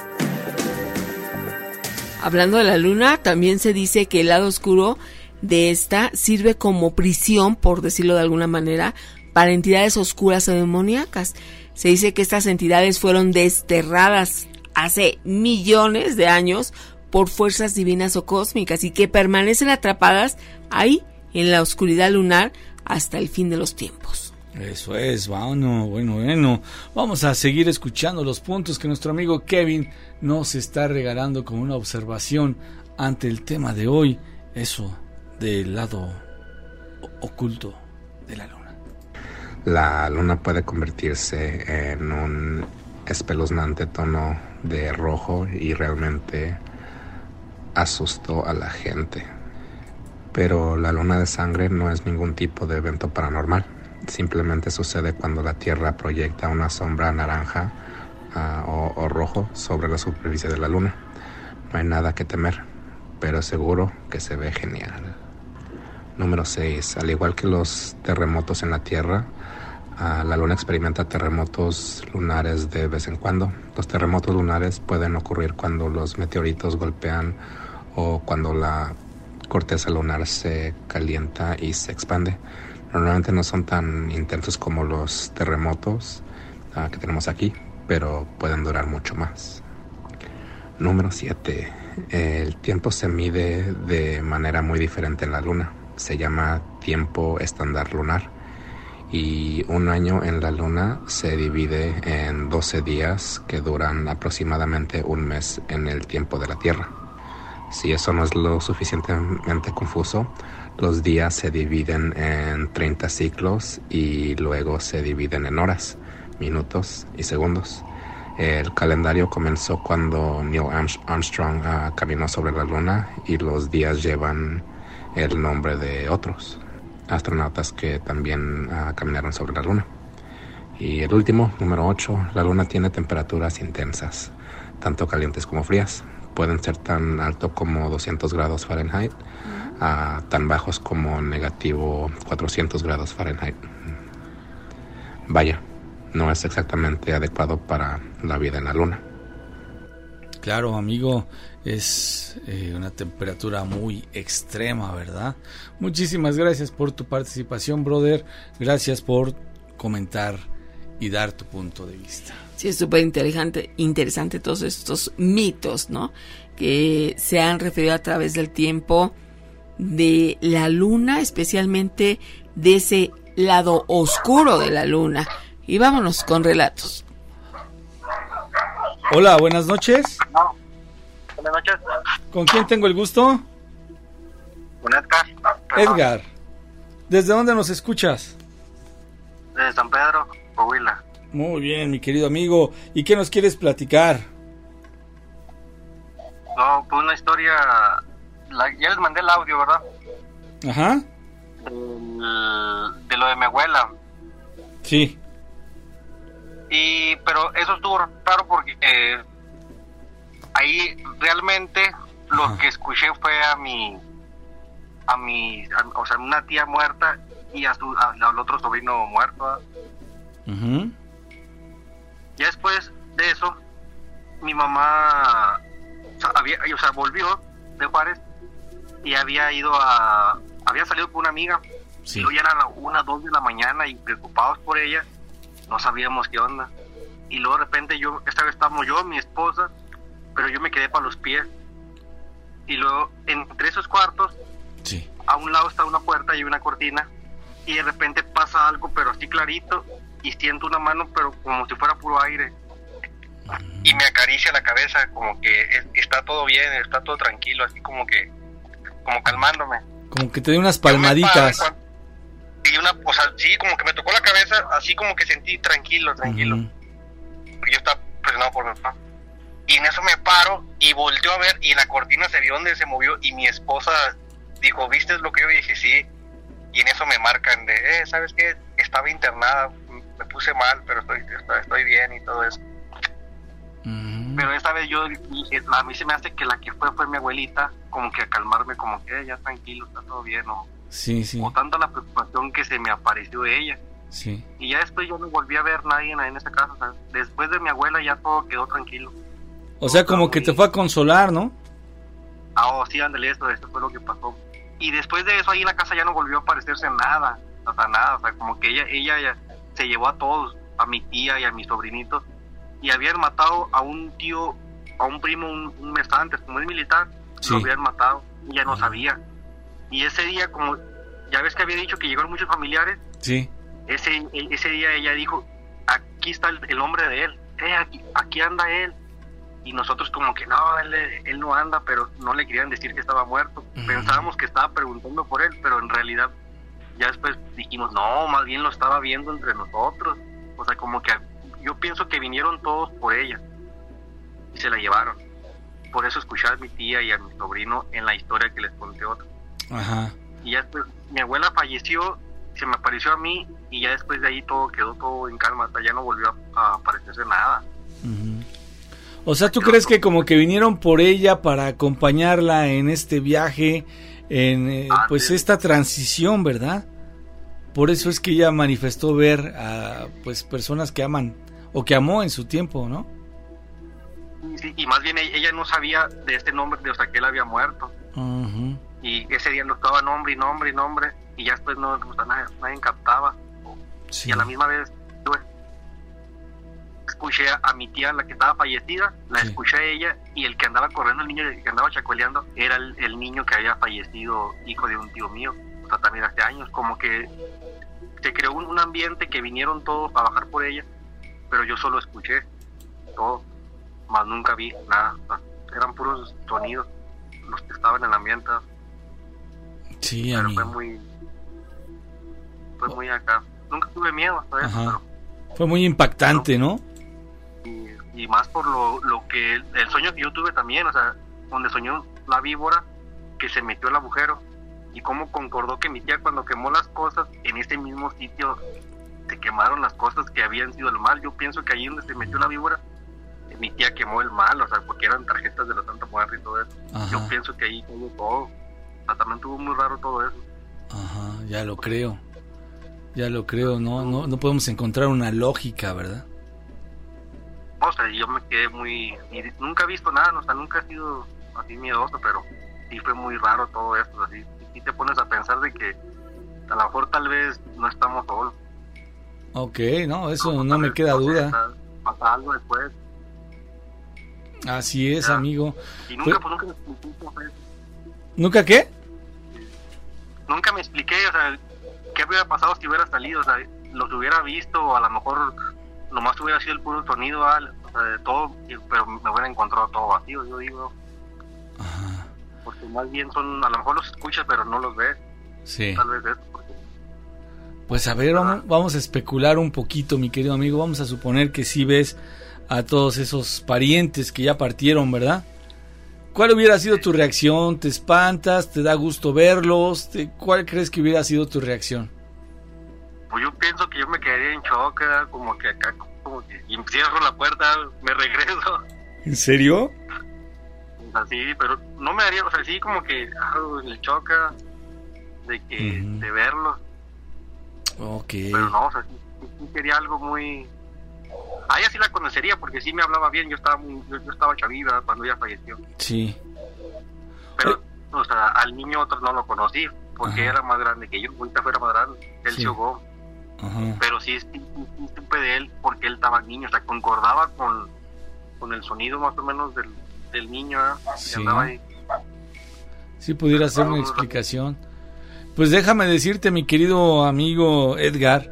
Hablando de la luna, también se dice que el lado oscuro de esta sirve como prisión, por decirlo de alguna manera, para entidades oscuras o demoníacas. Se dice que estas entidades fueron desterradas hace millones de años por fuerzas divinas o cósmicas y que permanecen atrapadas ahí en la oscuridad lunar hasta el fin de los tiempos. Eso es, bueno, bueno, bueno. Vamos a seguir escuchando los puntos que nuestro amigo Kevin nos está regalando como una observación ante el tema de hoy, eso del lado oculto de la luna. La luna puede convertirse en un espeluznante tono de rojo y realmente asustó a la gente. Pero la luna de sangre no es ningún tipo de evento paranormal. Simplemente sucede cuando la Tierra proyecta una sombra naranja uh, o, o rojo sobre la superficie de la luna. No hay nada que temer, pero seguro que se ve genial. Número seis. Al igual que los terremotos en la Tierra, Uh, la luna experimenta terremotos lunares de vez en cuando. Los terremotos lunares pueden ocurrir cuando los meteoritos golpean o cuando la corteza lunar se calienta y se expande. Normalmente no son tan intensos como los terremotos uh, que tenemos aquí, pero pueden durar mucho más. Número siete. El tiempo se mide de manera muy diferente en la luna. Se llama tiempo estándar lunar. Y un año en la luna se divide en doce días que duran aproximadamente un mes en el tiempo de la Tierra. Si eso no es lo suficientemente confuso, los días se dividen en treinta ciclos y luego se dividen en horas, minutos y segundos. El calendario comenzó cuando Neil Armstrong uh, caminó sobre la luna y los días llevan el nombre de otros astronautas que también uh, caminaron sobre la luna. Y el último, número ocho, la luna tiene temperaturas intensas, tanto calientes como frías. Pueden ser tan alto como doscientos grados Fahrenheit, uh, tan bajos como negativo cuatrocientos grados Fahrenheit. Vaya, no es exactamente adecuado para la vida en la luna. Claro, amigo, es eh, una temperatura muy extrema, ¿verdad? Muchísimas gracias por tu participación, brother. Gracias por comentar y dar tu punto de vista. Sí, es súper interesante, interesante todos estos mitos, ¿no? Que se han referido a través del tiempo de la luna, especialmente de ese lado oscuro de la luna. Y vámonos con relatos. Hola, buenas noches. No. Buenas noches. ¿Con quién tengo el gusto? Con Edgar. Edgar. ¿Desde dónde nos escuchas? De San Pedro, Coahuila. Muy bien, mi querido amigo. ¿Y qué nos quieres platicar? No, pues una historia... La, ya les mandé el audio, ¿verdad? Ajá. El, de lo de mi abuela. Sí. Y pero eso estuvo raro porque eh, ahí realmente lo Ajá. que escuché fue a mi a mi a, o sea, una tía muerta y a su a, al otro sobrino muerto. Uh-huh. Y después de eso, mi mamá, o sea, había, o sea, volvió de Juárez y había ido a, había salido con una amiga. Sí. Y luego ya eran las una, dos de la mañana y preocupados por ella, no sabíamos qué onda. Y luego de repente yo, esta vez estábamos yo, mi esposa, pero yo me quedé para los pies. Y luego entre esos cuartos, sí, a un lado está una puerta y una cortina, y de repente pasa algo, pero así clarito, y siento una mano, pero como si fuera puro aire. Y me acaricia la cabeza, como que es- está todo bien, está todo tranquilo, así como que, como calmándome. Como que te dio unas palmaditas. Y una, o sea, sí, como que me tocó la cabeza, así como que sentí tranquilo, tranquilo. Ujú. Porque yo estaba presionado por mi papá. Y en eso me paro y volteo a ver, y en la cortina se vio donde se movió, y mi esposa dijo, ¿viste lo que yo? Y dije, sí. Y en eso me marcan de, eh, ¿sabes qué? Estaba internada, me puse mal, pero estoy, estoy, estoy bien y todo eso. Pero esta vez yo dije, a mí se me hace que la que fue fue mi abuelita, como que a calmarme, como que eh, ya tranquilo, está todo bien, o, Sí, sí, o tanto la preocupación que se me apareció de ella. sí. Y ya después yo no volví a ver nadie en, en esa casa, o sea, después de mi abuela ya todo quedó tranquilo. O sea, como que te fue a consolar, ¿no? Ah, oh, sí, ándale, esto, esto fue lo que pasó. Y después de eso ahí en la casa ya no volvió a aparecerse nada, o sea, nada, o sea, como que ella, ella ya se llevó a todos, a mi tía y a mis sobrinitos, y habían matado a un tío, a un primo un, un mes antes, como es militar, Sí. lo habían matado, y ella no sabía. Y ese día, como ya ves que había dicho que llegaron muchos familiares, Sí. ese ese día ella dijo, aquí está el, el hombre de él, eh, aquí, aquí anda él. Y nosotros como que no, él, él no anda, pero no le querían decir que estaba muerto. Pensábamos que estaba preguntando por él, pero en realidad ya después dijimos, no, más bien lo estaba viendo entre nosotros. O sea, como que yo pienso que vinieron todos por ella y se la llevaron. Por eso escuché a mi tía y a mi sobrino en la historia que les conté otra. Ajá. Y ya después mi abuela falleció, se me apareció a mí, y ya después de ahí todo quedó todo en calma, hasta ya no volvió a, a aparecerse nada. O sea, ¿tú crees que como que vinieron por ella para acompañarla en este viaje, en eh, pues esta transición, ¿verdad? Por eso es que ella manifestó ver a pues personas que aman o que amó en su tiempo, ¿no? Sí, y más bien ella no sabía de este nombre, de, o sea, que él había muerto. Ujú. Y ese día nos estaba nombre y nombre y nombre, y ya después no, o sea, nadie, nadie captaba. Sí. Y a la misma vez yo escuché a, a mi tía, la que estaba fallecida, la Sí. escuché a ella, y el que andaba corriendo, el niño que andaba chacoleando, era el, el niño que había fallecido, hijo de un tío mío, o sea, también hace años. Como que se creó un, un ambiente que vinieron todos a bajar por ella, pero yo solo escuché todo, más nunca vi nada, o sea, eran puros sonidos los que estaban en el ambiente. Sí, Pero amigo. fue muy fue muy acá, nunca tuve miedo hasta eso, Ajá. Fue muy impactante, ¿no? pero, y, y más por lo, lo que el, el sueño que yo tuve también, o sea, donde soñó la víbora que se metió al agujero, y cómo concordó que mi tía, cuando quemó las cosas en ese mismo sitio, se quemaron las cosas que habían sido el mal. Yo pienso que allí donde se metió la víbora, eh, mi tía quemó el mal, o sea, porque eran tarjetas de la Santa Muerte y todo eso. Ajá. Yo pienso que ahí todo, todo, o sea, también tuvo muy raro todo eso. Ajá, ya lo creo. Ya lo creo, no no no podemos encontrar una lógica, ¿verdad? O sea, yo me quedé muy... y nunca he visto nada, o sea, nunca he sido así miedoso, pero sí fue muy raro todo esto, así. Y te pones a pensar de que a lo mejor tal vez no estamos solos. Ok, no, eso no me queda duda. Pasa algo después. Así es, amigo. Y nunca, Pues- pues, nunca me expliqué, pues, ¿Nunca qué? nunca me expliqué, o sea, qué hubiera pasado si hubiera salido, o sea, los hubiera visto, o a lo mejor nomás hubiera sido el puro sonido, al- o sea, de todo, y- pero me hubiera encontrado todo vacío, yo digo. Porque más bien son, a lo mejor los escuchas, pero no los ves. Sí. Tal vez eso, porque Pues a ver, vamos, vamos a especular un poquito, mi querido amigo. Vamos a suponer que sí ves a todos esos parientes que ya partieron, ¿verdad? ¿Cuál hubiera sido tu reacción? ¿Te espantas? ¿Te da gusto verlos? ¿Te- ¿Cuál crees que hubiera sido tu reacción? pues yo pienso que yo me quedaría en shock, ¿verdad? Como que acá, como que y cierro la puerta, me regreso. ¿En serio? O sea, sí, pero no me daría, o sea, sí como que ah, le choca de que de verlo, Ok. pero no, o sea, sí, sí sería algo muy a ella sí la conocería porque sí me hablaba bien, yo estaba muy, yo, yo estaba chavida cuando ella falleció. Sí. Pero, o sea, al niño otro no lo conocí porque Ajá. era más grande que yo, ahorita fuera más grande, él Sí. se ahogó. Ajá. Pero sí, sí, sí, sí supe de él porque él estaba niño, o sea, concordaba con, con el sonido más o menos del, del niño, ¿eh? Que Sí. andaba ahí. Sí, pudiera ser una explicación. Pues déjame decirte, mi querido amigo Edgar,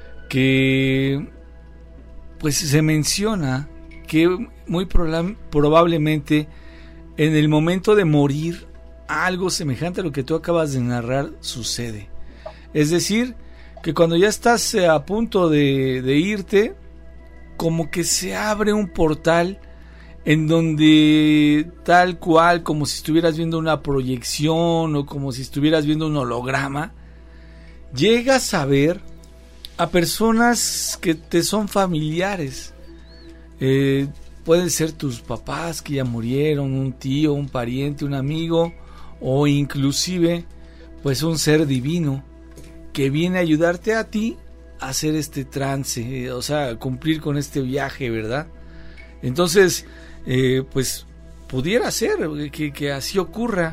que pues se menciona que muy proba- probablemente en el momento de morir algo semejante a lo que tú acabas de narrar sucede. Es decir, que cuando ya estás eh, a punto de, de irte, como que se abre un portal en donde tal cual, como si estuvieras viendo una proyección o como si estuvieras viendo un holograma, llegas a ver a personas que te son familiares. Eh, pueden ser tus papás que ya murieron, un tío, un pariente, un amigo, o inclusive pues un ser divino que viene a ayudarte a ti a hacer este trance, eh, o sea, cumplir con este viaje, ¿verdad? Entonces, eh, pues pudiera ser que, que así ocurra.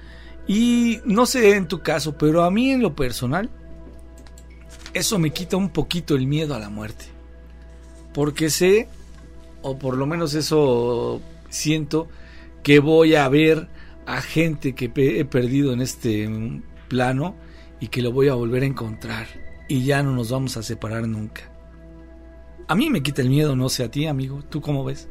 Y no sé en tu caso, pero a mí en lo personal, eso me quita un poquito el miedo a la muerte. Porque sé, o por lo menos eso siento, que voy a ver a gente que he perdido en este plano y que lo voy a volver a encontrar y ya no nos vamos a separar nunca. A mí me quita el miedo, no sé a ti, amigo. ¿Tú cómo ves?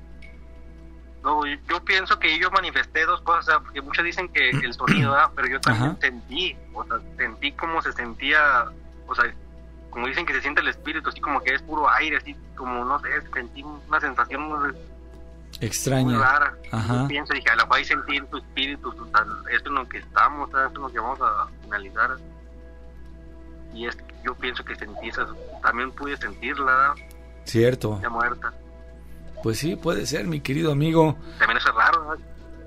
No, yo, yo pienso que yo manifesté dos cosas, o sea, porque muchos dicen que el sonido, ¿verdad? Pero yo también Ajá. sentí, o sea, sentí como se sentía, o sea, como dicen que se siente el espíritu, así como que es puro aire, así como, no sé, sentí una sensación muy, Extraña. muy rara. Ajá. Yo pienso, dije, a la voy a sentir tu espíritu, o sea, esto es lo que estamos, ¿sabes? Esto es lo que vamos a finalizar. Y es, yo pienso que sentí eso, también pude sentirla, ¿verdad? Cierto. Ya muerta. Pues sí, puede ser, mi querido amigo. También eso es raro, ¿no?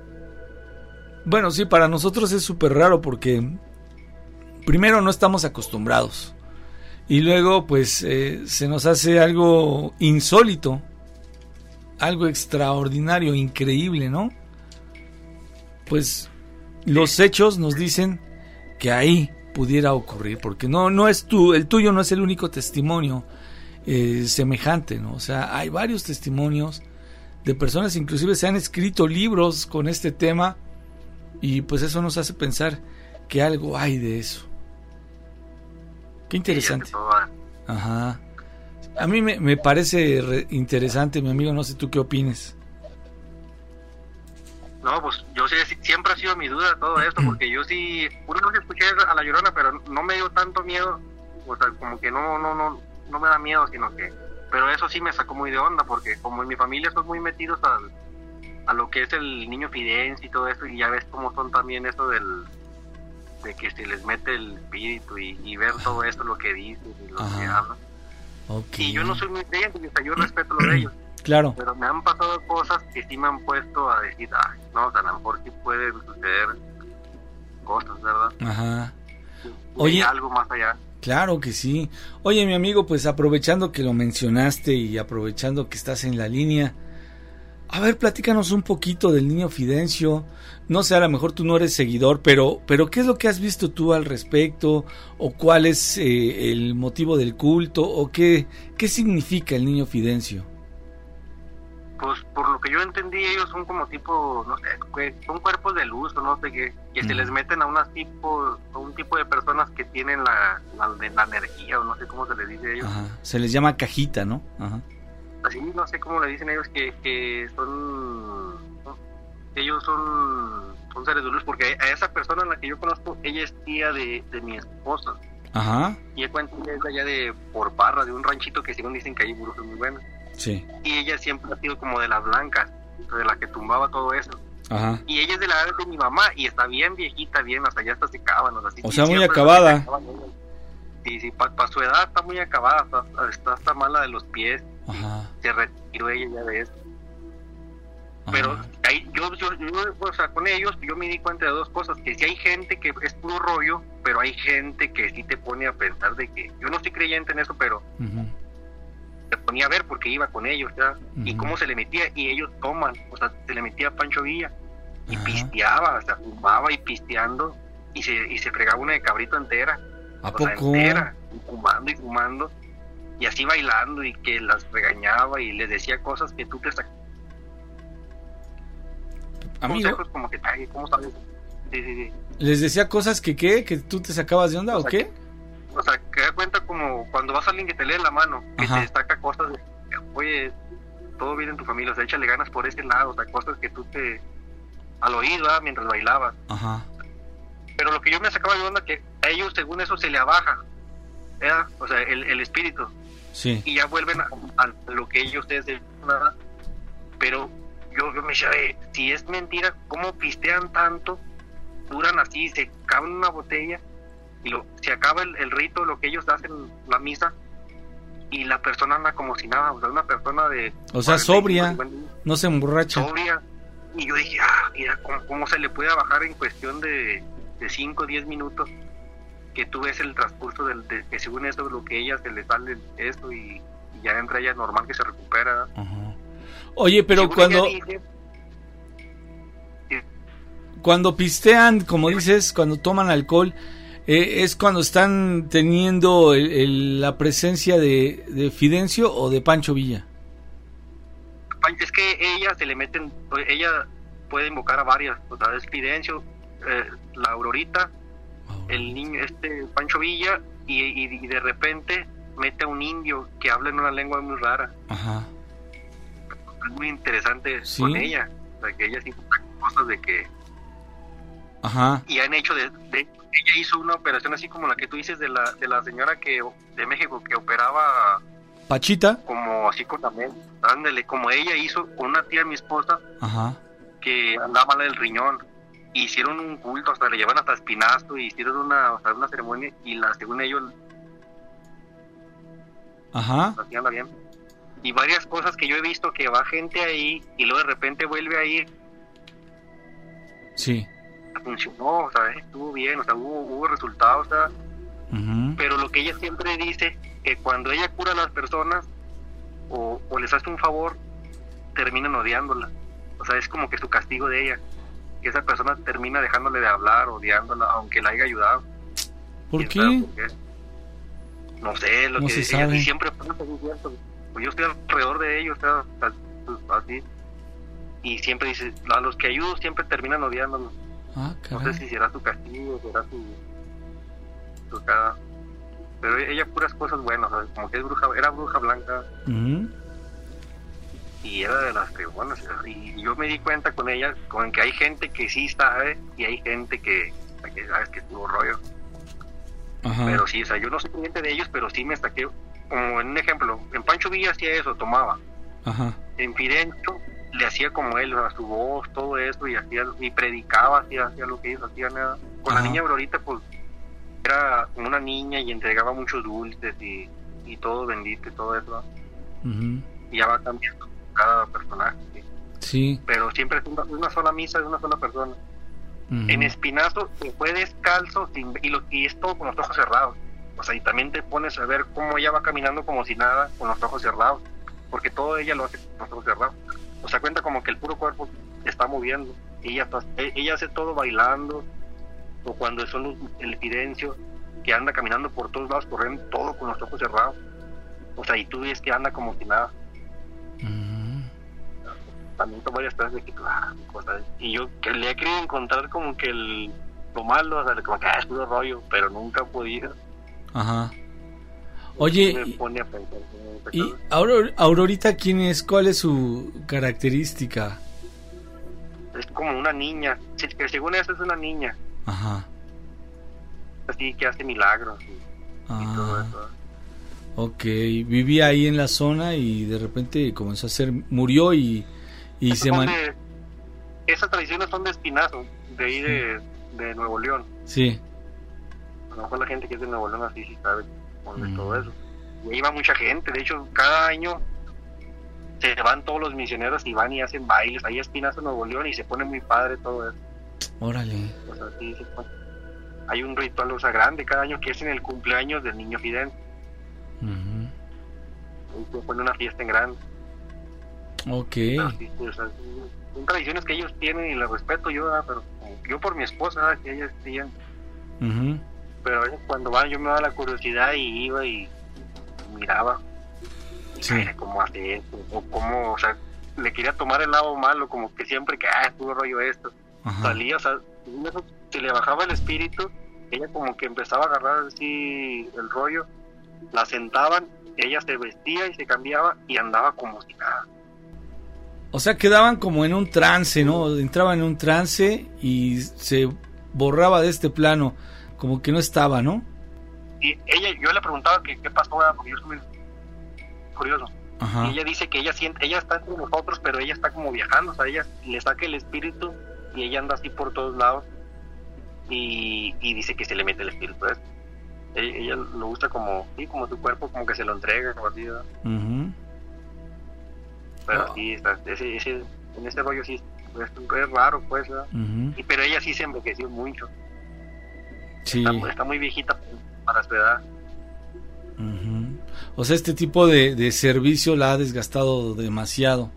Bueno, sí, para nosotros es súper raro porque primero no estamos acostumbrados y luego pues eh, se nos hace algo insólito, algo extraordinario, increíble, ¿no? Pues los hechos nos dicen que ahí pudiera ocurrir, porque no, no es tú, el tuyo no es el único testimonio eh, semejante, ¿no? O sea, hay varios testimonios de personas, inclusive se han escrito libros con este tema y pues eso nos hace pensar que algo hay de eso. Qué interesante. Ajá. A mí me, me parece re- interesante, mi amigo, no sé tú qué opines. No, pues yo sé, siempre ha sido mi duda todo esto, porque yo sí, una vez escuché a La Llorona, pero no me dio tanto miedo, o sea, como que no, no, no, no me da miedo, sino que, pero eso sí me sacó muy de onda, porque como en mi familia son muy metidos al, a lo que es el niño Fidencio y todo eso, y ya ves cómo son también eso del, de que se les mete el espíritu y, y ver todo esto, lo que dicen y lo Ajá. que hablan. Okay. Y yo no soy muy creyente, o sea, yo respeto lo de ellos. Claro. Pero me han pasado cosas que sí me han puesto a decir, ay, no, o sea, a lo mejor sí puede suceder cosas, ¿verdad? Ajá. Y Oye, hay algo más allá. claro que sí. Oye, mi amigo, pues aprovechando que lo mencionaste y aprovechando que estás en la línea, a ver, platícanos un poquito del niño Fidencio. No sé, a lo mejor tú no eres seguidor, pero, pero ¿qué es lo que has visto tú al respecto? ¿O cuál es eh, el motivo del culto? ¿O qué, qué significa el niño Fidencio? Pues por lo que yo entendí, ellos son como tipo, no sé, que son cuerpos de luz o no sé qué, que se Ujú. les meten a unas tipo, a un tipo de personas que tienen la, la, la energía o no sé cómo se les dice a ellos. Ajá. Se les llama cajita, ¿no? Ajá. Así no sé cómo le dicen ellos que, que son, ellos son, son seres de luz, porque a esa persona a la que yo conozco, ella es tía de, de mi esposa. Ajá. Y ella cuenta que es de allá de por Parra, de un ranchito que según dicen que hay brujas muy buenas. Sí. Y ella siempre ha sido como de las blancas, de la que tumbaba todo eso. Ajá. Y ella es de la edad de mi mamá y está bien viejita, bien, hasta ya hasta se acaban. O sea, sí, O sí, sea, muy siempre acabada. se acaban ellas. Sí, sí, para pa su edad está muy acabada, está, está hasta mala de los pies. Ajá. Se retiró ella ya de eso. Pero ahí, yo, yo, yo, o sea, con ellos yo me di cuenta de dos cosas, que si hay gente que es puro rollo, pero hay gente que sí te pone a pensar de que, yo no estoy creyente en eso, pero Ujú. se ponía a ver porque iba con ellos, ¿ya? Uh-huh. Y cómo se le metía, y ellos toman, o sea, se le metía a Pancho Villa y uh-huh. pisteaba, o sea, fumaba y pisteando, y se, y se fregaba una de cabrito entera. ¿A o poco? Sea, entera, y fumando y fumando, y así bailando, y que las regañaba y les decía cosas que tú te sacabas. Amigo, consejos como que, ay, ¿cómo sabes? Sí, sí, sí. ¿Les decía cosas que qué? ¿Que tú te sacabas de onda o, o sea, qué? Que, o sea, que da cuenta como cuando vas a alguien que te lee la mano, que Ajá. te destaca cosas de, oye, todo bien en tu familia, o sea, échale ganas por ese lado, o sea, cosas que tú te, al oído, ¿verdad? Mientras bailabas. Ajá. Pero lo que yo me sacaba de onda, que a ellos, según eso, se le abaja, ¿verdad? O sea, el, el espíritu. Sí. Y ya vuelven a, a lo que ellos ustedes dicen, ¿verdad? Pero yo, yo me decía, si es mentira, ¿cómo pistean tanto? Duran así, se acaban una botella y lo, se acaba el, el rito, lo que ellos hacen, la misa, y la persona anda como si nada, o sea, una persona de... O sea, sobria, no se emborracha. Sobria, y yo dije, ah, mira, ¿cómo, cómo se le puede bajar en cuestión de cinco o diez minutos? Que tú ves el transcurso del, de, que según eso, lo que ella se le sale esto, y, y ya entra ella normal, que se recupera. Ajá. Oye, pero según cuando... Dice, Cuando pistean, como dices, cuando toman alcohol, eh, ¿es cuando están teniendo el, el, la presencia de, de Fidencio o de Pancho Villa? Es que ella se le meten, ella puede invocar a varias, o sea, es Fidencio, eh, la Aurorita, oh. el niño, este Pancho Villa, y, y, y de repente mete a un indio que habla en una lengua muy rara. Ajá. Es muy interesante ¿Sí? con ella, o sea, que ella sí cosas de que Ajá. y han hecho de, de ella hizo una operación así como la que tú dices de la de la señora que de México que operaba Pachita, como así con la mente, ándale, como ella hizo con una tía de mi esposa. Ajá. Que andaba mal del riñón, hicieron un culto, hasta le llevan hasta espinazo, y hicieron una, o sea, una ceremonia, y la según ellos Ajá. así anda bien, y varias cosas que yo he visto que va gente ahí y luego de repente vuelve a ir. Sí. Funcionó, o sea, estuvo bien, o sea, hubo, hubo resultados, o sea, uh-huh. pero lo que ella siempre dice, que cuando ella cura a las personas o, o les hace un favor, terminan odiándola, o sea, es como que su castigo de ella, que esa persona termina dejándole de hablar, odiándola, aunque la haya ayudado. ¿Por qué? por qué? No sé, lo no que se ella, sabe. y siempre pasa cierto, pues yo estoy alrededor de ellos, o sea, así, y siempre dice, a los que ayudo siempre terminan odiándonos. Ah, no sé si será su castigo, será su, su cada, pero ella puras cosas buenas, ¿sabes? Como que es bruja, era bruja blanca. Uh-huh. Y era de las que buenas, y yo me di cuenta con ella, con que hay gente que sí sabe y hay gente que, que sabes que estuvo rollo. Ajá. Pero sí, o sea, yo no soy cliente de ellos, pero sí me estaqué, como en un ejemplo, en Pancho Villa hacía eso, tomaba. Ajá. En Fidencio le hacía como él, o sea, su voz, todo eso, y hacía, y predicaba, hacía, hacía lo que ellos hacían. Nada. Con Ajá. la niña Aurorita, pues, era una niña y entregaba muchos dulces y, y todo bendito y todo eso. Uh-huh. Y ya va cambiando cada personaje. ¿sí? Sí. Pero siempre es una, una sola misa de una sola persona. Uh-huh. En Espinazo se fue descalzo sin, y, lo, y es todo con los ojos cerrados. O sea, y también te pones a ver cómo ella va caminando como si nada, con los ojos cerrados. Porque todo ella lo hace con los ojos cerrados. O sea, cuenta como que el puro cuerpo está moviendo. Y ella, ella hace todo bailando. O cuando son el Fidencio, que anda caminando por todos lados, corriendo todo con los ojos cerrados. O sea, y tú ves que anda como si nada. Uh-huh. También son varias cosas de que, ah, cosas. Y yo que le he querido encontrar como que el, lo malo, o sea, como que ah, es puro rollo, pero nunca he podido. Ajá. Oye, me pone a pensar, ¿y Auror, Aurorita quién es? ¿Cuál es su característica? Es como una niña, que según eso es una niña. Ajá. Así que hace milagros y, ah. y todo eso. Ok, vivía ahí en la zona y de repente comenzó a hacer, murió y, y se man... de, esas tradiciones son de Espinazo, de ahí sí. de, de Nuevo León. Sí. A lo mejor la gente que es de Nuevo León así sí sabe dónde es mm. todo eso. Y ahí va mucha gente, de hecho cada año se van todos los misioneros y van y hacen bailes, ahí Espinazo, Nuevo León, y se pone muy padre todo eso. Órale. O sea, sí, sí, pues, hay un ritual, o sea, grande cada año que es en el cumpleaños del niño Fidel. Uh-huh. fue en una fiesta en grande. Ok. Pero sí, pues, son tradiciones que ellos tienen y las respeto yo, ¿verdad? Pero yo por mi esposa, ¿verdad? Que ellas tenían. Uh-huh. Pero cuando van yo me daba la curiosidad y iba y miraba. Sí. Y cómo hace esto, o cómo, o sea, le quería tomar el lado malo, como que siempre que, ah, estuvo rollo esto. Ajá. Salía, o sea, se le bajaba el espíritu, ella como que empezaba a agarrar así el rollo, la sentaban, ella se vestía y se cambiaba y andaba como si nada. O sea, quedaban como en un trance, ¿no? Entraba en un trance y se borraba de este plano, como que no estaba, ¿no? Y ella, yo le preguntaba que qué pasó, ¿verdad? Porque yo soy curioso. Ajá. Y ella dice que ella siente, ella está con nosotros, pero ella está como viajando, o sea, ella le saca el espíritu y ella anda así por todos lados y, y dice que se le mete el espíritu. ¿Ves? Ella, ella lo gusta como, sí, como su cuerpo, como que se lo entrega, como así, ¿verdad? Uh-huh. Pero Oh. sí, está, ese, ese, en ese rollo sí es, es raro, pues, ¿verdad? Uh-huh. Y, pero ella sí se envejeció mucho. Sí. Está, está muy viejita para su edad. Uh-huh. O sea, este tipo de, de servicio la ha desgastado demasiado.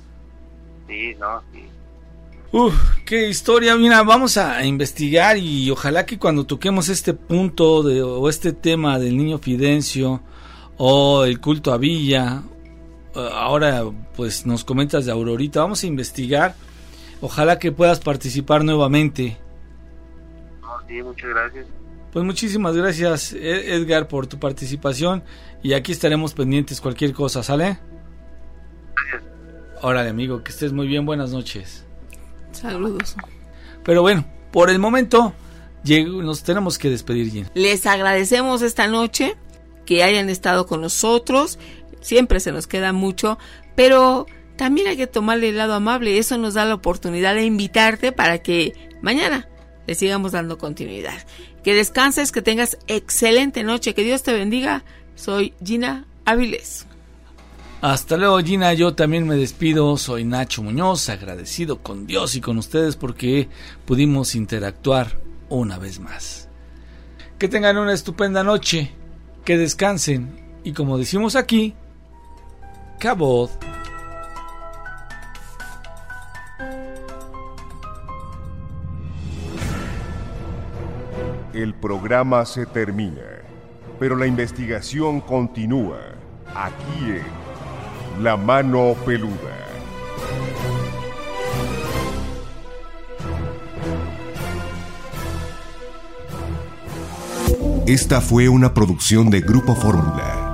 Sí, no, sí. Uf, qué historia. Mira, vamos a investigar y ojalá que cuando toquemos este punto de, o este tema del niño Fidencio o el culto a Villa, ahora pues nos comentas de Aurorita, vamos a investigar. Ojalá que puedas participar nuevamente. No, sí, muchas gracias. Pues muchísimas gracias, Edgar, por tu participación y aquí estaremos pendientes cualquier cosa, ¿sale? Gracias. Órale, amigo, que estés muy bien, buenas noches. Saludos. Pero bueno, por el momento nos tenemos que despedir, Gina. Les agradecemos esta noche que hayan estado con nosotros. Siempre se nos queda mucho, pero también hay que tomarle el lado amable. Eso nos da la oportunidad de invitarte para que mañana le sigamos dando continuidad. Que descanses, que tengas excelente noche, que Dios te bendiga. Soy Gina Áviles. Hasta luego, Gina. Yo también me despido. Soy Nacho Muñoz, agradecido con Dios y con ustedes porque pudimos interactuar una vez más. Que tengan una estupenda noche, que descansen y, como decimos aquí, Cabot. El programa se termina, pero la investigación continúa aquí en La Mano Peluda. Esta fue una producción de Grupo Fórmula.